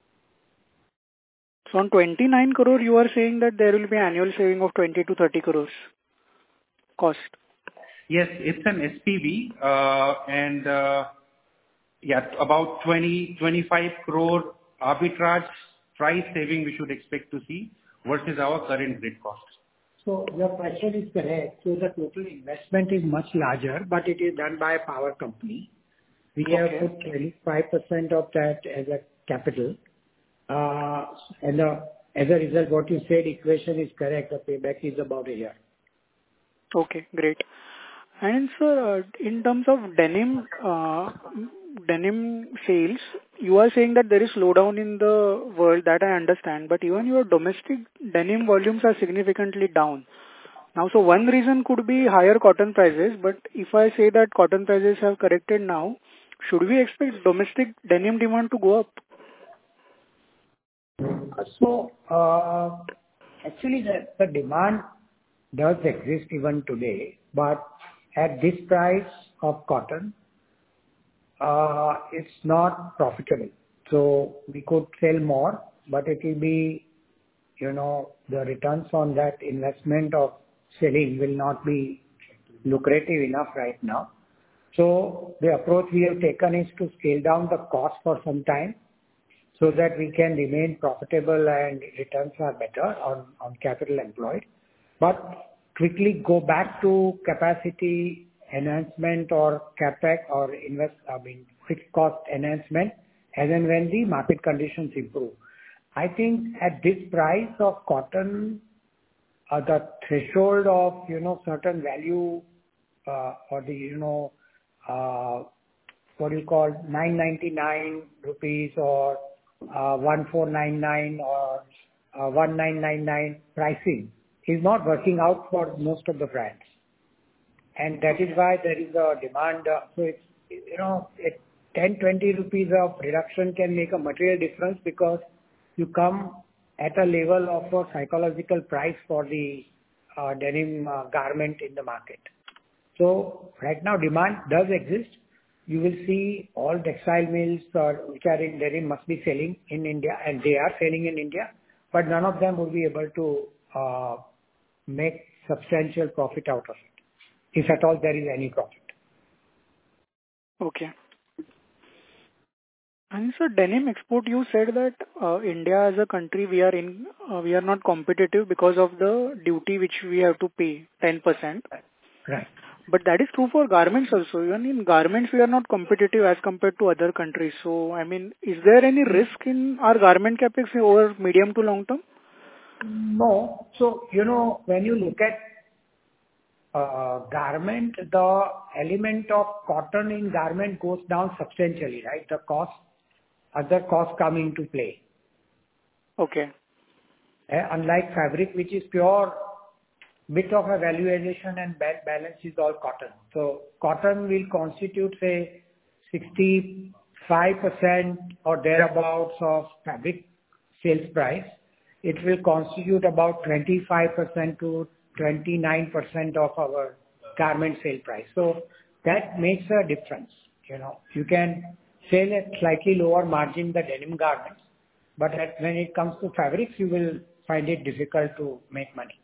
So on twenty-nine crore, you are saying that there will be annual saving of twenty to thirty crores cost. Yes, it's an S P V, uh, and uh, yeah, about twenty, twenty-five crore arbitrage price saving we should expect to see versus our current grid cost. So your question is correct. So the total investment is much larger, but it is done by a power company. We Okay. have put twenty-five percent of that as a capital. Uh, and uh, as a result, what you said, equation is correct. The payback is about a year. Okay, great. And sir, uh, in terms of denim, uh, denim sales, you are saying that there is slowdown in the world, that I understand, but even your domestic denim volumes are significantly down. Now, so one reason could be higher cotton prices, but if I say that cotton prices have corrected now, should we expect domestic denim demand to go up? So, uh, actually, the, the demand does exist even today, but at this price of cotton, uh, it's not profitable. So we could sell more, but it will be, you know, the returns on that investment of selling will not be lucrative enough right now. So the approach we have taken is to scale down the cost for some time so that we can remain profitable and returns are better on, on capital employed. But quickly go back to capacity enhancement or CapEx or invest, I mean, fixed cost enhancement as and when the market conditions improve. I think at this price of cotton, uh, the threshold of, you know, certain value, uh, or the, you know, uh, what do you call nine ninety-nine rupees or uh, one four nine nine or uh, one nine nine nine pricing is not working out for most of the brands. And that is why there is a demand. Uh, so it's, you know, it ten, twenty rupees of reduction can make a material difference because you come at a level of a psychological price for the uh, denim uh, garment in the market. So right now demand does exist. You will see all textile mills uh, which are in denim must be selling in India, and they are selling in India, but none of them will be able to uh, make substantial profit out of it, if at all there is any profit. Okay. And so denim export, you said that uh, India as a country, we are in, uh, we are not competitive because of the duty which we have to pay, ten percent. Right. But that is true for garments also. Even in garments, we are not competitive as compared to other countries. So, I mean, is there any risk in our garment capex over medium to long term? No. So, you know, when you look at uh, garment, the element of cotton in garment goes down substantially, right? The cost, other costs come into play. Okay. Uh, unlike fabric, which is pure bit of a valuation and ba- balance is all cotton. So cotton will constitute, say, sixty-five percent or thereabouts of fabric sales price. It will constitute about twenty-five percent to twenty-nine percent of our garment sale price. So that makes a difference. You know, you can sell at slightly lower margin the denim garments, but at, when it comes to fabrics, you will find it difficult to make money.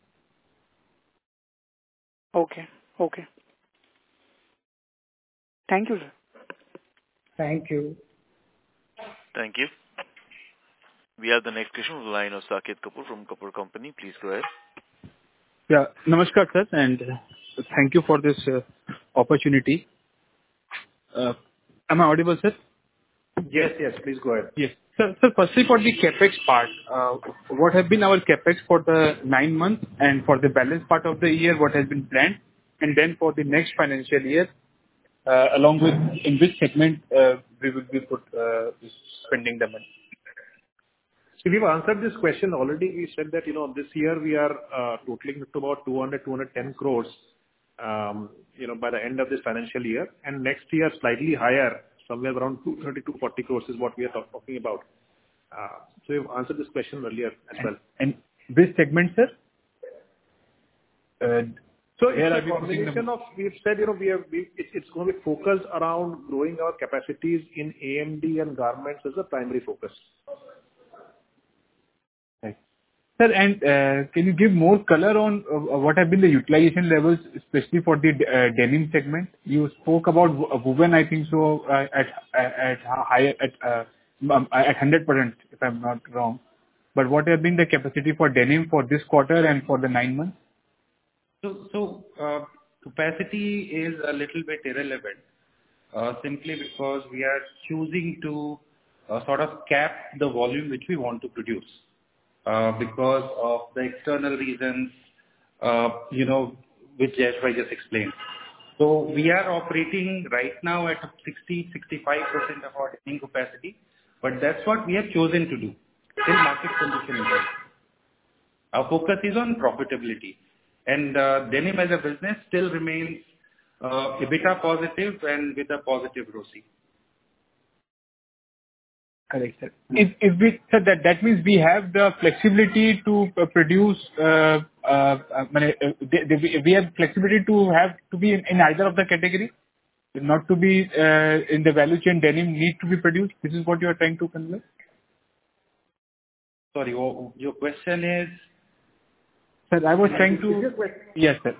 Okay. Okay. Thank you, sir. Thank you. Thank you. We have the next question on the line of Saket Kapoor from Kapoor Company. Please go ahead. Yeah, namaskar, sir, and uh, thank you for this uh, opportunity. Uh, am I audible, sir? Yes, yes, please go ahead. Yes. Sir, sir, firstly for the capex part, uh, what have been our capex for the nine months and for the balance part of the year, what has been planned? And then for the next financial year, uh, along with in which segment uh, we will be put uh, spending the money? So we've answered this question already. We said that, you know, this year we are uh, totaling to about two hundred, two hundred ten crores, um, you know, by the end of this financial year. And next year, slightly higher, somewhere around two thirty to forty crores is what we are talk- talking about. Uh, So we've answered this question earlier as well. And which segment, sir? Uh, So Where it's are a we putting combination them? of, we've said, you know, we have, we, it's, it's going to be focused around growing our capacities in A M D and garments as a primary focus. Right. Sir, and uh, can you give more color on uh, what have been the utilization levels, especially for the uh, denim segment? You spoke about wo- woven, I think so, uh, at at higher at uh, um, at one hundred percent, if I'm not wrong. But what have been the capacity for denim for this quarter and for the nine months? So, so uh, capacity is a little bit irrelevant, uh, simply because we are choosing to uh, sort of cap the volume which we want to produce, uh, because of the external reasons, uh, you know, which Jayashbhai just explained. So we are operating right now at sixty to sixty-five percent of our denim capacity, but that's what we have chosen to do till market condition improves. Our focus is on profitability, and uh, denim as a business still remains uh, EBITDA positive and with a positive R O C E. Correct, sir. If if we sir, that that means we have the flexibility to uh, produce, uh, uh, uh, mane, uh, the- the- we have flexibility to have to be in in either of the category, not to be uh, in the value chain denim need to be produced. This is what you are trying to convey? Sorry, wha- your question is? Sir, I was trying Is your to... question- Yes, sir.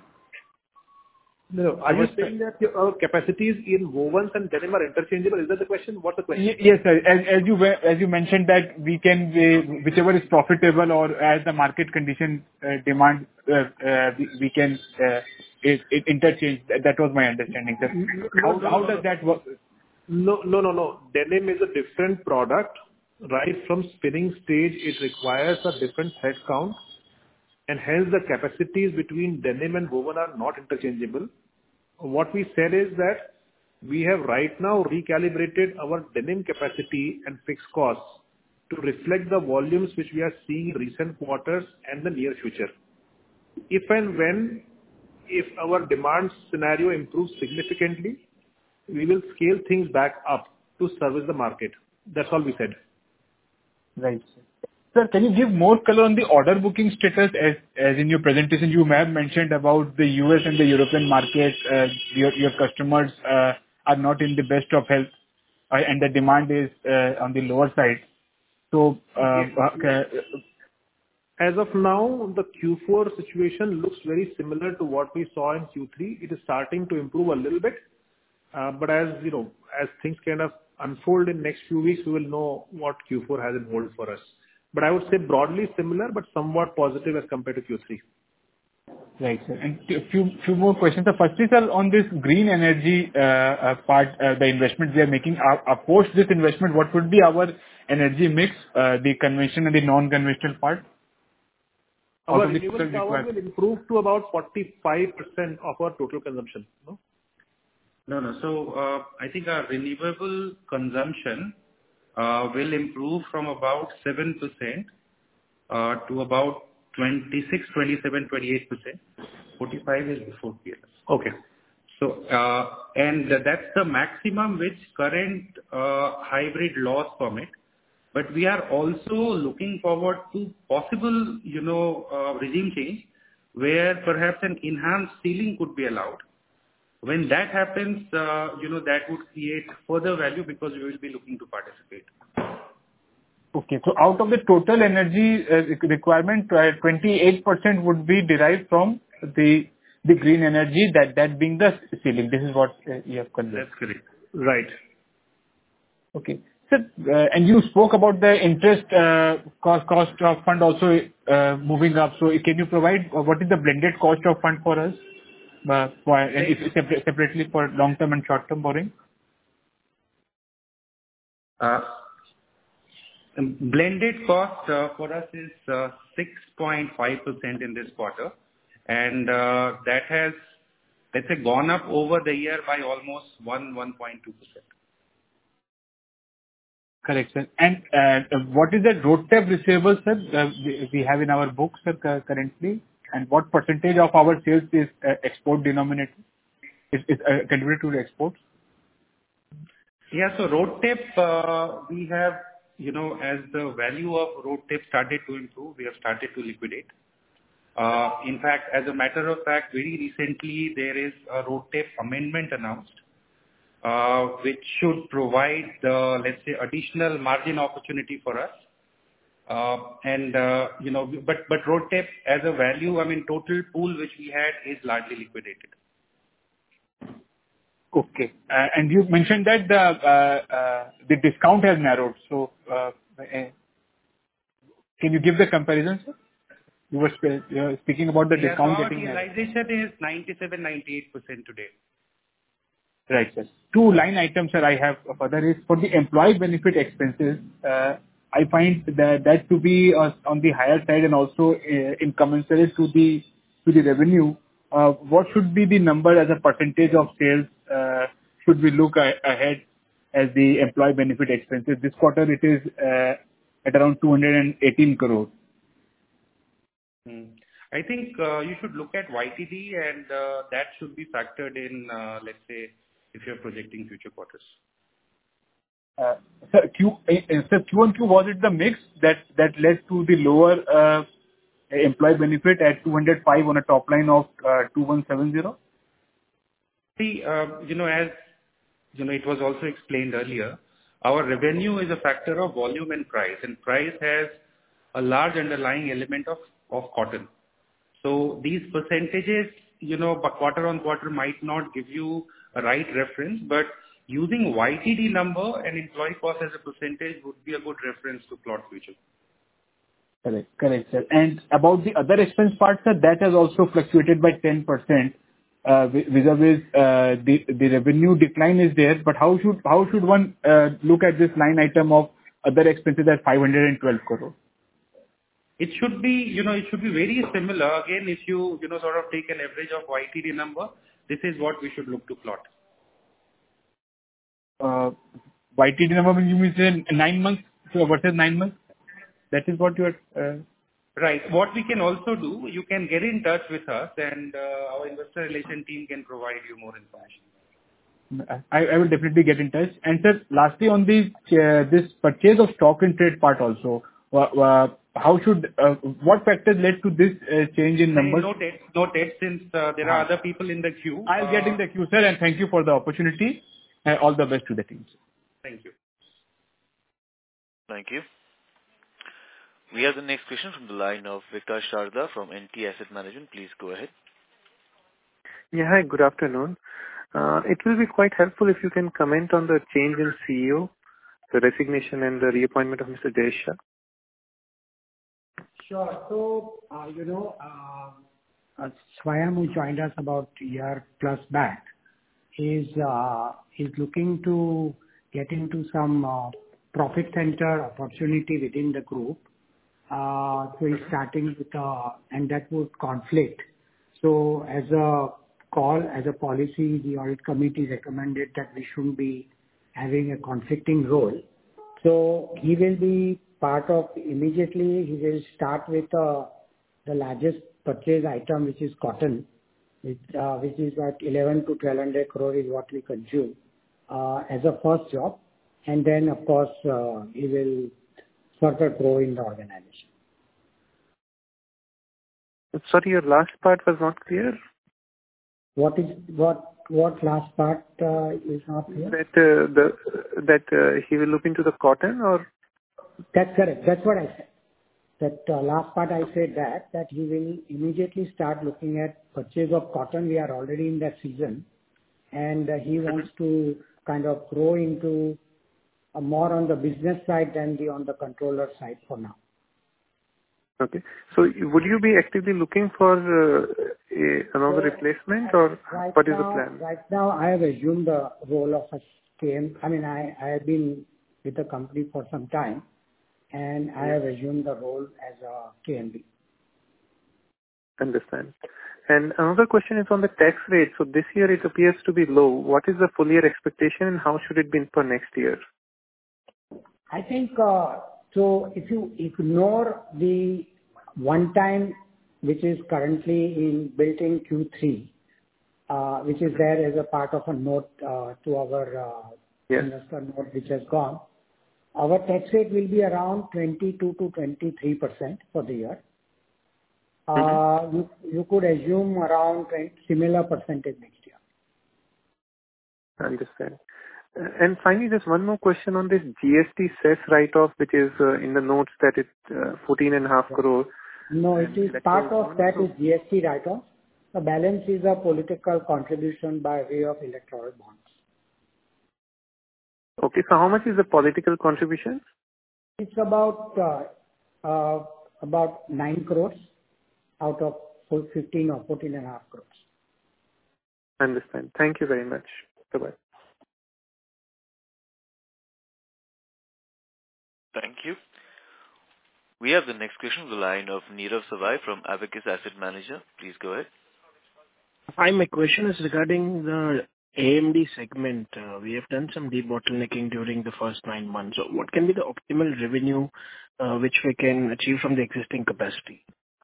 No, no. Are you saying that your our capacities in wovens and denim are interchangeable? Is that the question? What's the question? Y- Yes, sir. As as you were- as you mentioned that we can, uh, whichever is profitable or as the market condition uh, demand, uh, uh, we we can uh, it- it interchange. That that was my understanding, sir. How No, no, how no, does no. that work? No, no, no, no. Denim is a different product. Right from spinning stage, it requires a different thread count, and hence the capacities between denim and woven are not interchangeable. What we said is that we have right now recalibrated our denim capacity and fixed costs to reflect the volumes which we are seeing in recent quarters and the near future. If and when, if our demand scenario improves significantly, we will scale things back up to service the market. That's all we said. Right, sir. Sir, can you give more color on the order booking status? As as in your presentation, you may have mentioned about the U S and the European market, uh, your your customers uh, are not in the best of health, uh, and the demand is uh, on the lower side. So, uh, Yes. uh, As of now, the Q four situation looks very similar to what we saw in Q three. It is starting to improve a little bit. Uh, But as you know, as things kind of unfold in next few weeks, we will know what Q four has in hold for us. But I would say broadly similar, but somewhat positive as compared to Q three. right, sir. And a few few more questions. So firstly, sir, on this green energy uh, uh, part, uh, the investments we are making, uh, uh, post this investment, what would be our energy mix, uh, the conventional and the non-conventional part? Out Our of the renewable total power required. will improve to about forty-five percent of our total consumption, no? No, no. So, uh, I think our renewable consumption uh, will improve from about seven percent uh, to about twenty-six, twenty-seven, twenty-eight percent. forty-five is before P L S. Okay. So, uh, and that's the maximum which current uh, hybrid laws permit. But we are also looking forward to possible, you know, uh, regime change, where perhaps an enhanced ceiling could be allowed. When that happens, uh, you know, that would create further value because we will be looking to participate. Okay. So out of the total energy uh, requirement, uh, twenty-eight percent would be derived from the the green energy, that that being the ceiling. This is what uh, you have conveyed. That's correct. Right. Okay. Sir, uh, and you spoke about the interest uh, cost cost of fund also uh, moving up. So can you provide uh, what is the blended cost of fund for us, uh, for, and if separ- separately for long-term and short-term borrowing? Uh, um, Blended cost uh, for us is uh, six point five percent in this quarter, and uh, that has, let's say, gone up over the year by almost one, one point two percent. Correct, sir. And uh, what is that road tape receivable, sir, uh, we we have in our books, sir, cu- currently? And what percentage of our sales is uh, export denominated, is is, uh, contributed to the exports? Yeah. So road tape, uh, we have, you know, as the value of road tape started to improve, we have started to liquidate. Uh, In fact, as a matter of fact, very recently there is a road tape amendment announced, uh, which should provide, uh, let's say, additional margin opportunity for us. Uh, And, uh, you know, but but road tape as a value, I mean, total pool which we had is largely liquidated. Okay. Uh, And you mentioned that the uh, uh, the discount has narrowed. So, uh, uh, can you give the comparison, sir? You were spe- you were speaking about the Yeah, so discount our getting narrowed. realization is ninety-seven, ninety-eight percent today. Right, sir. Two line items, sir, I have further is for the employee benefit expenses. uh, I find that that to be uh, on the higher side and also uh, incommensurate to the to the revenue. Uh, What should be the number as a percentage of sales uh, should we look a- ahead as the employee benefit expenses? This quarter it is uh, at around two hundred eighteen crore. Hmm. I think uh, you should look at Y T D, and uh, that should be factored in, uh, let's say, if you're projecting future quarters. Uh, Sir, Q uh, uh, sir, Q on Q, was it the mix that that led to the lower uh, employee benefit at two hundred five on a top line of uh, two one seven zero? See, uh, you know, as you know, it was also explained earlier, our revenue is a factor of volume and price, and price has a large underlying element of of cotton. So these percentages, you know, but quarter on quarter might not give you a right reference, but using Y T D number and employee cost as a percentage would be a good reference to plot future. Correct. Correct, sir. And about the other expense part, sir, that has also fluctuated by ten percent, uh, vis- vis-a-vis uh, the the revenue decline is there, but how should how should one uh, look at this line item of other expenses at five hundred twelve crore? It should be, you know, it should be very similar. Again, if you, you know, sort of take an average of Y T D number, this is what we should look to plot. Uh, Y T D number, you mean say nine months so versus nine months? That is what you are... uh, Right. What we can also do, you can get in touch with us, and uh, our investor relation team can provide you more information. I I will definitely get in touch. And sir, lastly, on the uh, this purchase of stock in trade part also, wha- wha- how should uh, what factors led to this uh, change in numbers? Noted. Noted, since uh, there are Ah. other people in the queue. I'll get in uh, the queue, sir, and thank you for the opportunity. And all the best to the team, sir. Thank you. Thank you. We have the next question from the line of Vikas Sharda from N T Asset Management. Please go ahead. Yeah, hi, good afternoon. Uh, It will be quite helpful if you can comment on the change in C E O, the resignation and the reappointment of Mister Jayesh Shah. Sure. So, uh, you know, uh, uh, Swayam, who joined us about a year plus back, is uh, is looking to get into some uh, profit center opportunity within the group. Uh, so he's starting with, uh, and that would conflict. So as a call, as a policy, the audit committee recommended that we shouldn't be having a conflicting role. So he will be part of, immediately he will start with uh, the largest purchase item, which is cotton, which, uh, which is at eleven to twelve hundred crore is what we consume uh, as a first job. And then, of course, uh, he will further grow in the organization. Sorry, your last part was not clear. What is what what last part uh, is not clear? That uh, the that uh, he will look into the cotton, or That's correct. That's what I said. That uh, last part I said that that he will immediately start looking at purchase of cotton. We are already in that season, and uh, he wants to kind of grow into uh, more on the business side than the on the controller side for now. okay. So would you be actively looking for uh, a, another So, replacement, or right what is now, the plan? Right now, I have assumed the role of a K M. I mean, I, I have been with the company for some time, and I have assumed the role as a K M B. Understand. And another question is on the tax rate. So this year it appears to be low. What is the full year expectation, and how should it be for next year? I think, uh, so if you ignore the one time, which is currently in built in Q three, uh, which is there as a part of a note uh, to our uh, Yes. investor note which has gone, our tax rate will be around twenty-two to twenty-three percent for the year. Uh, Mm-hmm. you, you could assume around similar percentage next year. Understand. Uh, And finally, just one more question on this G S T cess write-off, which is uh, in the notes that it's uh, fourteen and a half crore. No, it And is electoral part of bond, that so- is G S T write-off. The balance is a political contribution by way of electoral bonds. Okay, so how much is the political contribution? It's about uh, uh, about nine crores out of fifteen or fourteen and a half crores. Understand. Thank you very much. Bye-bye. Thank you. We have the next question on the line of Nirav Savai from Abacus Asset Manager. Please go ahead. Hi, my question is regarding the A M D segment. Uh, We have done some debottlenecking during the first nine months. So what can be the optimal revenue uh, which we can achieve from the existing capacity?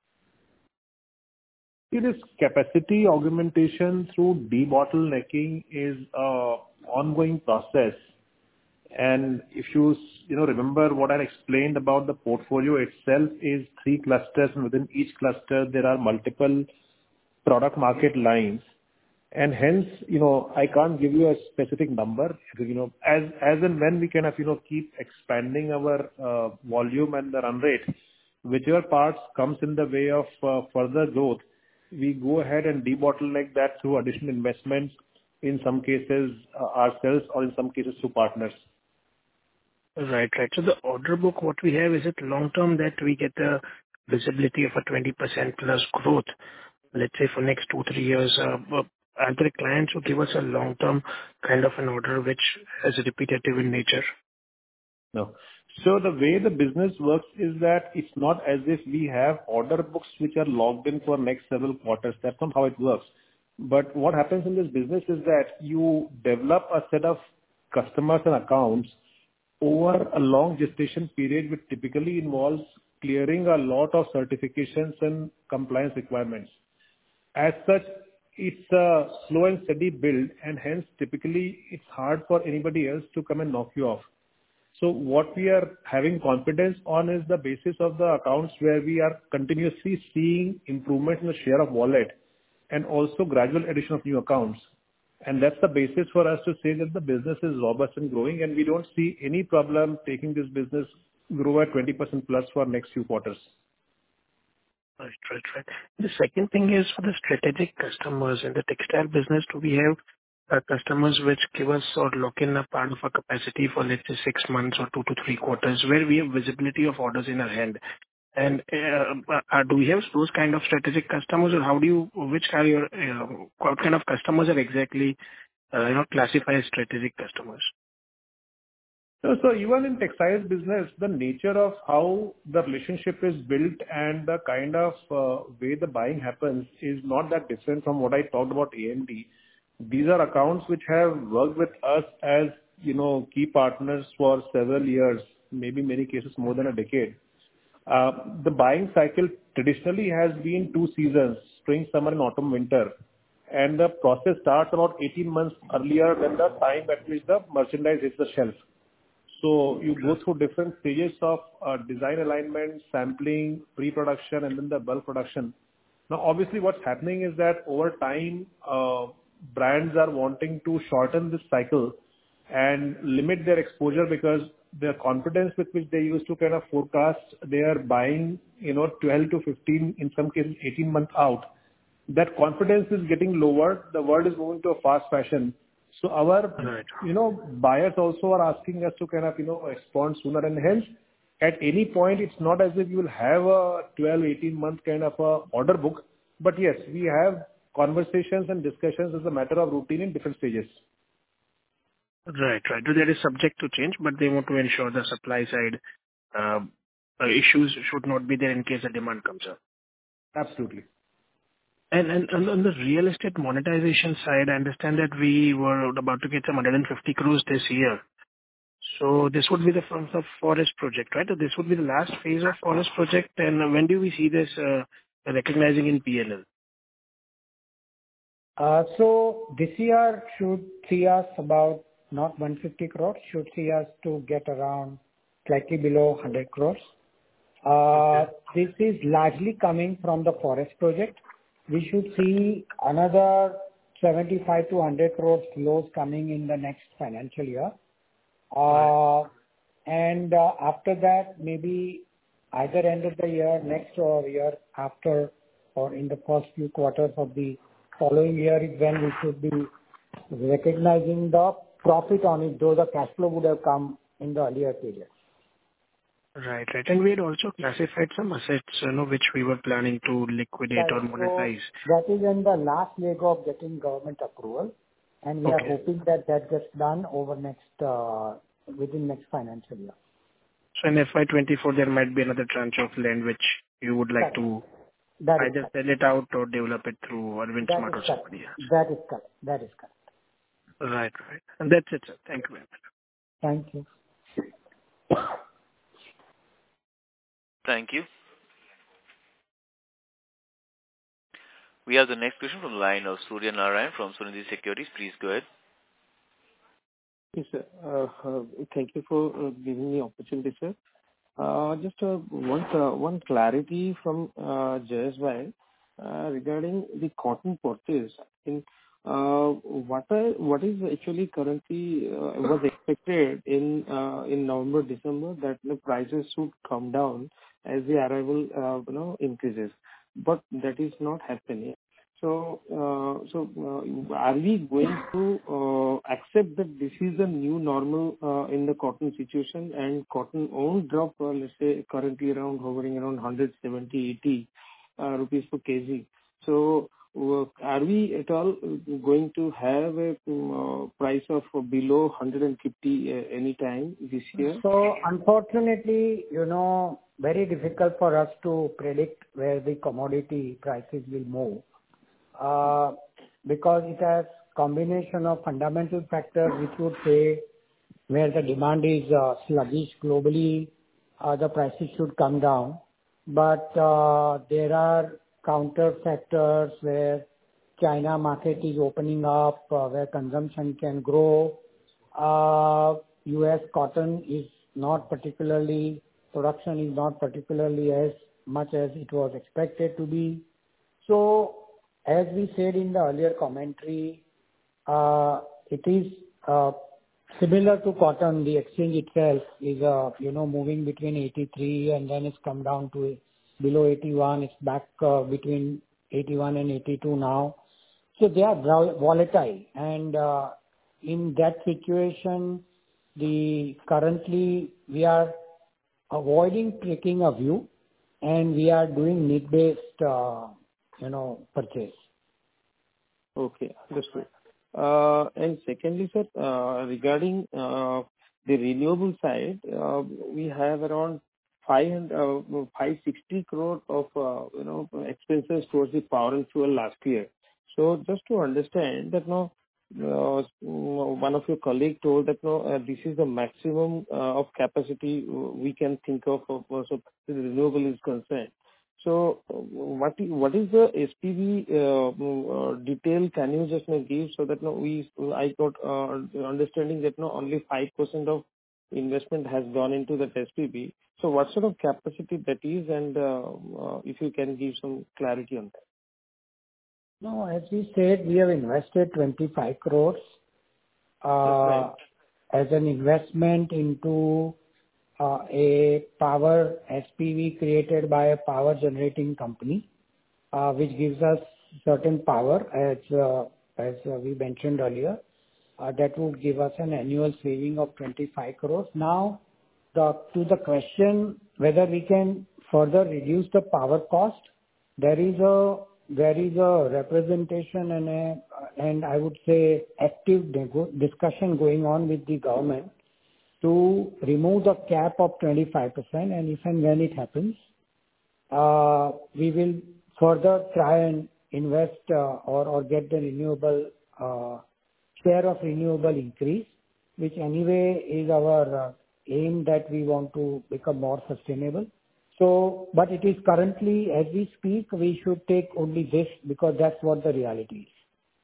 See, this capacity augmentation through debottlenecking is a ongoing process. And if you, you know, remember what I explained about the portfolio itself is three clusters, and within each cluster there are multiple product market lines. And hence, you know, I can't give you a specific number, you know, as, as and when we kind of, you know, keep expanding our uh, volume and the run rate, whichever parts comes in the way of uh, further growth, we go ahead and debottleneck that through additional investments, in some cases uh, ourselves, or in some cases through partners. Right, right. So the order book, what we have, is it long term that we get the visibility of a twenty percent plus growth, let's say for next two, three years? Uh, uh, are there clients who give us a long term kind of an order which is repetitive in nature? No. So the way the business works is that it's not as if we have order books which are logged in for next several quarters. That's not how it works. But what happens in this business is that you develop a set of customers and accounts over a long gestation period, which typically involves clearing a lot of certifications and compliance requirements. As such, it's a slow and steady build, and hence typically it's hard for anybody else to come and knock you off. So what we are having confidence on is the basis of the accounts where we are continuously seeing improvement in the share of wallet and also gradual addition of new accounts. And that's the basis for us to say that the business is robust and growing, and we don't see any problem taking this business grow at twenty percent plus for next few quarters. Right, right, right. The second thing is for the strategic customers in the textile business, do we have uh, customers which give us or lock in a part of our capacity for, let's say, six months or two to three quarters, where we have visibility of orders in our hand? And uh, uh, do we have those kind of strategic customers, or how do you, which kind of, uh, what kind of customers are exactly, uh, you know, classified as strategic customers? So, so even in textiles business, the nature of how the relationship is built and the kind of uh, way the buying happens is not that different from what I talked about A M D. These are accounts which have worked with us as, you know, key partners for several years, maybe many cases more than a decade. Uh, the buying cycle traditionally has been two seasons, spring, summer, and autumn, winter. And the process starts about eighteen months earlier than the time at which the merchandise hits the shelf. So you go through different stages of uh, design alignment, sampling, pre-production, and then the bulk production. Now, obviously, what's happening is that over time, uh, brands are wanting to shorten this cycle and limit their exposure because the confidence with which they used to kind of forecast they are buying, you know, twelve to fifteen, in some cases eighteen months out. That confidence is getting lower. The world is moving to a fast fashion. So our, Right. you know, buyers also are asking us to kind of, you know, respond sooner, and hence at any point, it's not as if you will have a twelve, eighteen month kind of a order book. But yes, we have conversations and discussions as a matter of routine in different stages. Right, right. So that is subject to change, but they want to ensure the supply side uh, uh, issues should not be there in case the demand comes up. Absolutely. And, and and on the real estate monetization side, I understand that we were about to get some one hundred fifty crores this year. So this would be the from the forest project, right? So this would be the last phase of forest project, and when do we see this uh, recognizing in P and L? Uh, so this year should see us about not one hundred fifty crores, should see us to get around slightly below one hundred crores. Uh, this is largely coming from the forest project. We should see another seventy-five to one hundred crores flows coming in the next financial year. Uh, and uh, after that, maybe either end of the year, next or year after, or in the first few quarters of the following year is when we should be recognizing the profit on it, though the cash flow would have come in the earlier period. Right, right. And we had also classified some assets, you know, which we were planning to liquidate Right. or monetize. So that is in the last leg of getting government approval, and we Okay. are hoping that that gets done over next, uh, within next financial year. So in F Y twenty-four, there might be another tranche of land which you would like Correct. to That is either correct. sell it out or develop it through Arvind That Smart is or correct. somebody else. That is correct. That is correct. Right, right. And that's it, sir. Thank you very much. Thank you. Thank you. We have the next question from the line of Surya Narayan from Sunidhi Securities. Please go ahead. Yes, sir. Uh, uh, Thank you for uh, giving me opportunity, sir. Uh, Just uh, one uh, one clarity from uh, Jayesh bhai, uh regarding the cotton purchase. In uh, what are- what is actually currently uh, was expected in uh, in November, December, that the prices should come down as the arrival uh, you know increases, but that is not happening. So, uh, so uh, are we going to uh, accept that this is the new normal uh, in the cotton situation, and cotton won't drop, uh, let's say, currently around hovering around one seventy, eighty uh, rupees per kg. So, uh, are we at all going to have a uh, price of below one fifty uh, any time this year? So unfortunately, you know, very difficult for us to predict where the commodity prices will move. Uh, because it has combination of fundamental factors which would say where the demand is uh, sluggish globally, uh, the prices should come down. But uh, there are counter factors where China market is opening up, uh, where consumption can grow. Uh, U S cotton is not particularly, production is not particularly as much as it was expected to be. So, as we said in the earlier commentary, uh, it is uh, similar to cotton. The exchange itself is, uh, you know, moving between eighty-three and then it's come down to below eighty-one. It's back uh, between eighty-one and eighty-two now. So they are vol- volatile, and uh, in that situation, the currently we are avoiding taking a view, and we are doing need-based. Uh, you know, purchase. Okay, understood. Uh, And secondly, sir, uh, regarding uh, the renewable side, uh, we have around five hundred, uh, five hundred sixty crore of, uh, you know, expenses towards the power and fuel last year. So just to understand that, no, uh, one of your colleague told that, no, uh, this is the maximum uh, of capacity we can think of, of so the renewable is concerned. So uh, what is what is the S P V uh, uh, detail can you just uh, give so that no we I got uh, understanding that no only five percent of investment has gone into that S P V. So what sort of capacity that is, and uh, uh, if you can give some clarity on that. No, as we said, we have invested twenty-five crores uh, right. as an investment into uh, a power S P V created by a power generating company, uh, which gives us certain power, as uh, as uh, we mentioned earlier. Uh, that would give us an annual saving of twenty-five crores. Now, the, to the question whether we can further reduce the power cost, there is a there is a representation and a and I would say active nego- discussion going on with the government to remove the cap of twenty-five percent, and if and when it happens, uh, we will further try and invest uh, or, or get the renewable uh, share of renewable increase. which anyway is our uh, aim that we want to become more sustainable. So, but it is currently, as we speak, we should take only this because that's what the reality is.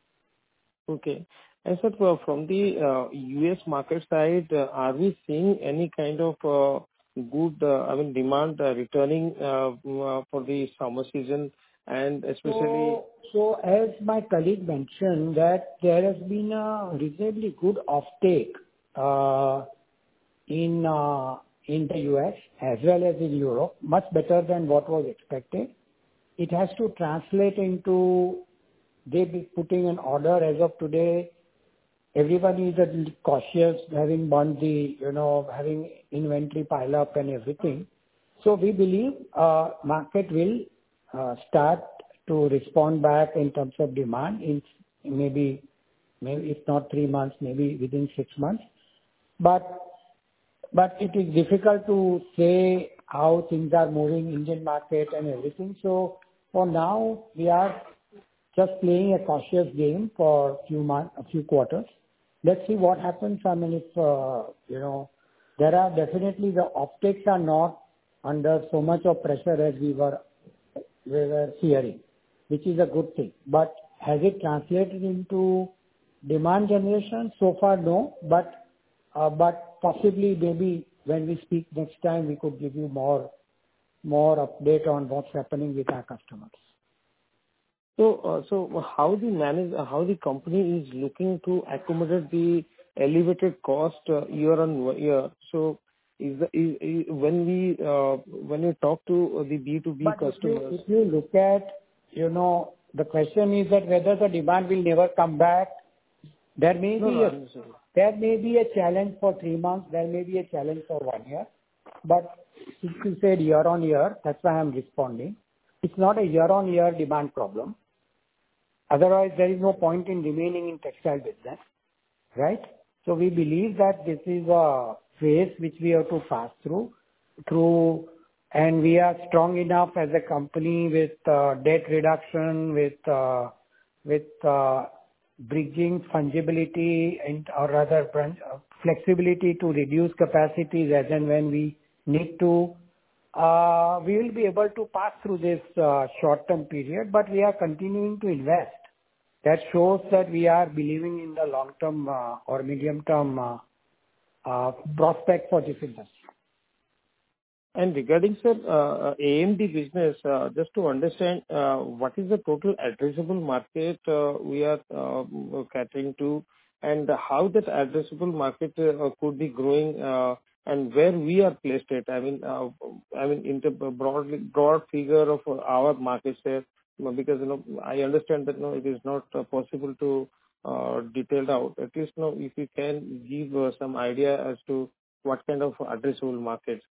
Okay. And sir, uh, from the uh, U S market side, uh, are we seeing any kind of uh, good, uh, I mean, demand uh, returning uh, uh, for the summer season, and especially? So, so as my colleague mentioned, that there has been a reasonably good offtake uh, in uh, in the U S as well as in Europe, much better than what was expected. It has to translate into they be putting an order as of today. Everybody is a little cautious, having bought the, you know, having inventory pile up and everything. So we believe uh, market will uh, start to respond back in terms of demand in maybe, maybe if not three months, maybe within six months. But but it is difficult to say how things are moving, Indian market and everything. So for now, we are just playing a cautious game for a few months, a few quarters. Let's see what happens. I mean, if, uh, you know, there are definitely the optics are not under so much of pressure as we were, we were fearing, which is a good thing. But has it translated into demand generation? So far, no. But, uh, but possibly maybe when we speak next time, we could give you more, more update on what's happening with our customers. So, uh, so how the manage, uh, how the company is looking to accommodate the elevated cost uh, year on year. So, is, the, is, is when we uh, when we talk to the B two B but customers, if you, if you look at, you know, the question is that whether the demand will never come back. There may no, be no, a, there may be a challenge for three months. There may be a challenge for one year. But since you said year on year, that's why I'm responding. It's not a year on year demand problem. Otherwise, there is no point in remaining in textile business, right? So we believe that this is a phase which we have to pass through, through, and we are strong enough as a company with uh, debt reduction, with uh, with uh, bridging fungibility and or rather flexibility to reduce capacities as and when we need to. Uh, we will be able to pass through this uh, short-term period, but we are continuing to invest. That shows that we are believing in the long-term uh, or medium-term uh, uh, prospect for this industry. And regarding, sir, uh, A M D business, uh, just to understand, uh, what is the total addressable market uh, we are uh, catering to, and how that addressable market uh, could be growing, uh, and where we are placed at? I mean, uh, I mean, in the broadly broad figure of our market share, because, you know, I understand that, you know, it is not uh, possible to uh, detail out. At least, you know, if you can give uh, some idea as to what kind of addressable markets.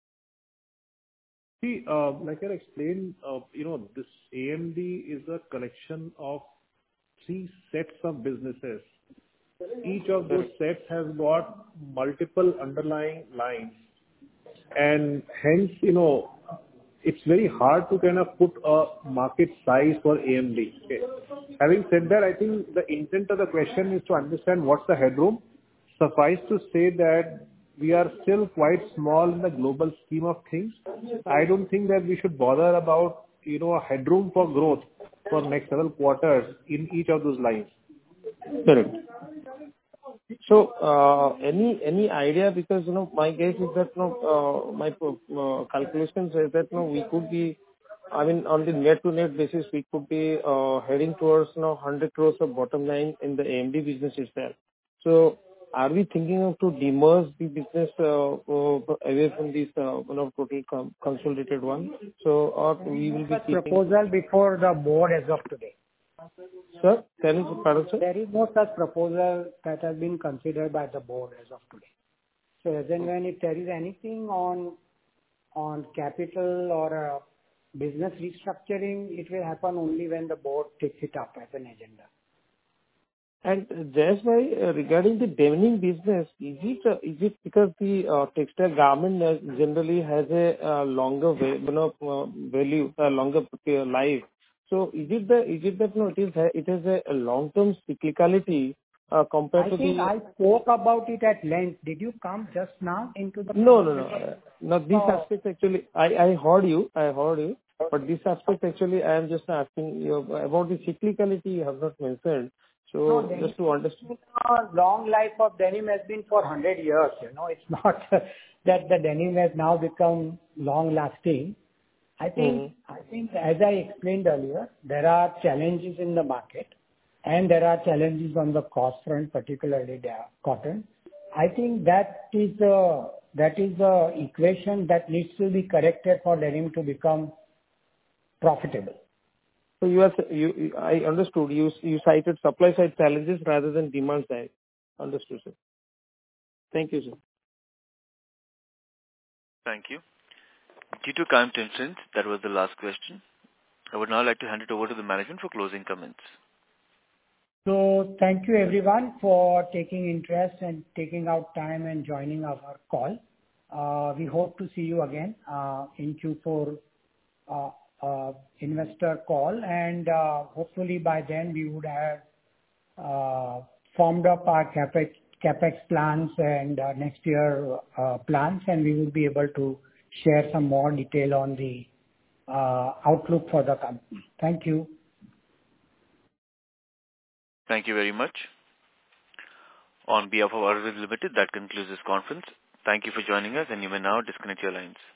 See, uh, like I explained, uh, you know, this A M D is a collection of three sets of businesses. Each of those sets has got multiple underlying lines, and hence, you know, it's very hard to kind of put a market size for A M D. Okay. Having said that, I think the intent of the question is to understand what's the headroom. Suffice to say that we are still quite small in the global scheme of things. I don't think that we should bother about, you know, a headroom for growth for next several quarters in each of those lines. Correct. So, uh, any any idea? Because, you know, my guess is that, you know, uh, my uh, calculation says that, you know, we could be, I mean, on the net-to-net basis, we could be uh, heading towards, you know, one hundred crores of bottom line in the A M D business itself. So, are we thinking of to demerge the business uh, uh, away from this, uh, you know, total com- consolidated one? So, or we will be keeping... proposal before the board as of today. Sir, can you pardon, sir? There is no such proposal that has been considered by the board as of today. So as and when if there is anything on on capital or uh, business restructuring, it will happen only when the board takes it up as an agenda. And just by uh, regarding the denim business, is it uh, is it because the uh, textile garment uh, generally has a uh, longer va- you know, uh, value, uh, longer uh, life? So is it the is it that no, it is it has a, a long term cyclicality uh, compared I to think the... I spoke about it at length. Did you come just now into the... No, no, no. Uh, no, this Oh. aspect actually, I, I heard you, I heard you, but this aspect actually, I am just asking you about the cyclicality you have not mentioned. So No, just to understand. The long life of denim has been for one hundred years. You know, it's not that the denim has now become long lasting. I think, Mm-hmm. I think as I explained earlier, there are challenges in the market and there are challenges on the cost front, particularly the cotton. I think that is the, that is the equation that needs to be corrected for denim to become profitable. So you are, you, you- I understood. You, you cited supply side challenges rather than demand side. Understood, sir. Thank you, sir. Thank you. Due to time constraints, that was the last question. I would now like to hand it over to the management for closing comments. So thank you everyone for taking interest and taking out time and joining our call. Uh, we hope to see you again uh, in Q four uh, uh, investor call, and uh, hopefully by then we would have uh, formed up our capex, capex plans and uh, next year uh, plans, and we will be able to share some more detail on the uh, outlook for the company. Thank you. Thank you very much. On behalf of Arvind Limited, that concludes this conference. Thank you for joining us, and you may now disconnect your lines.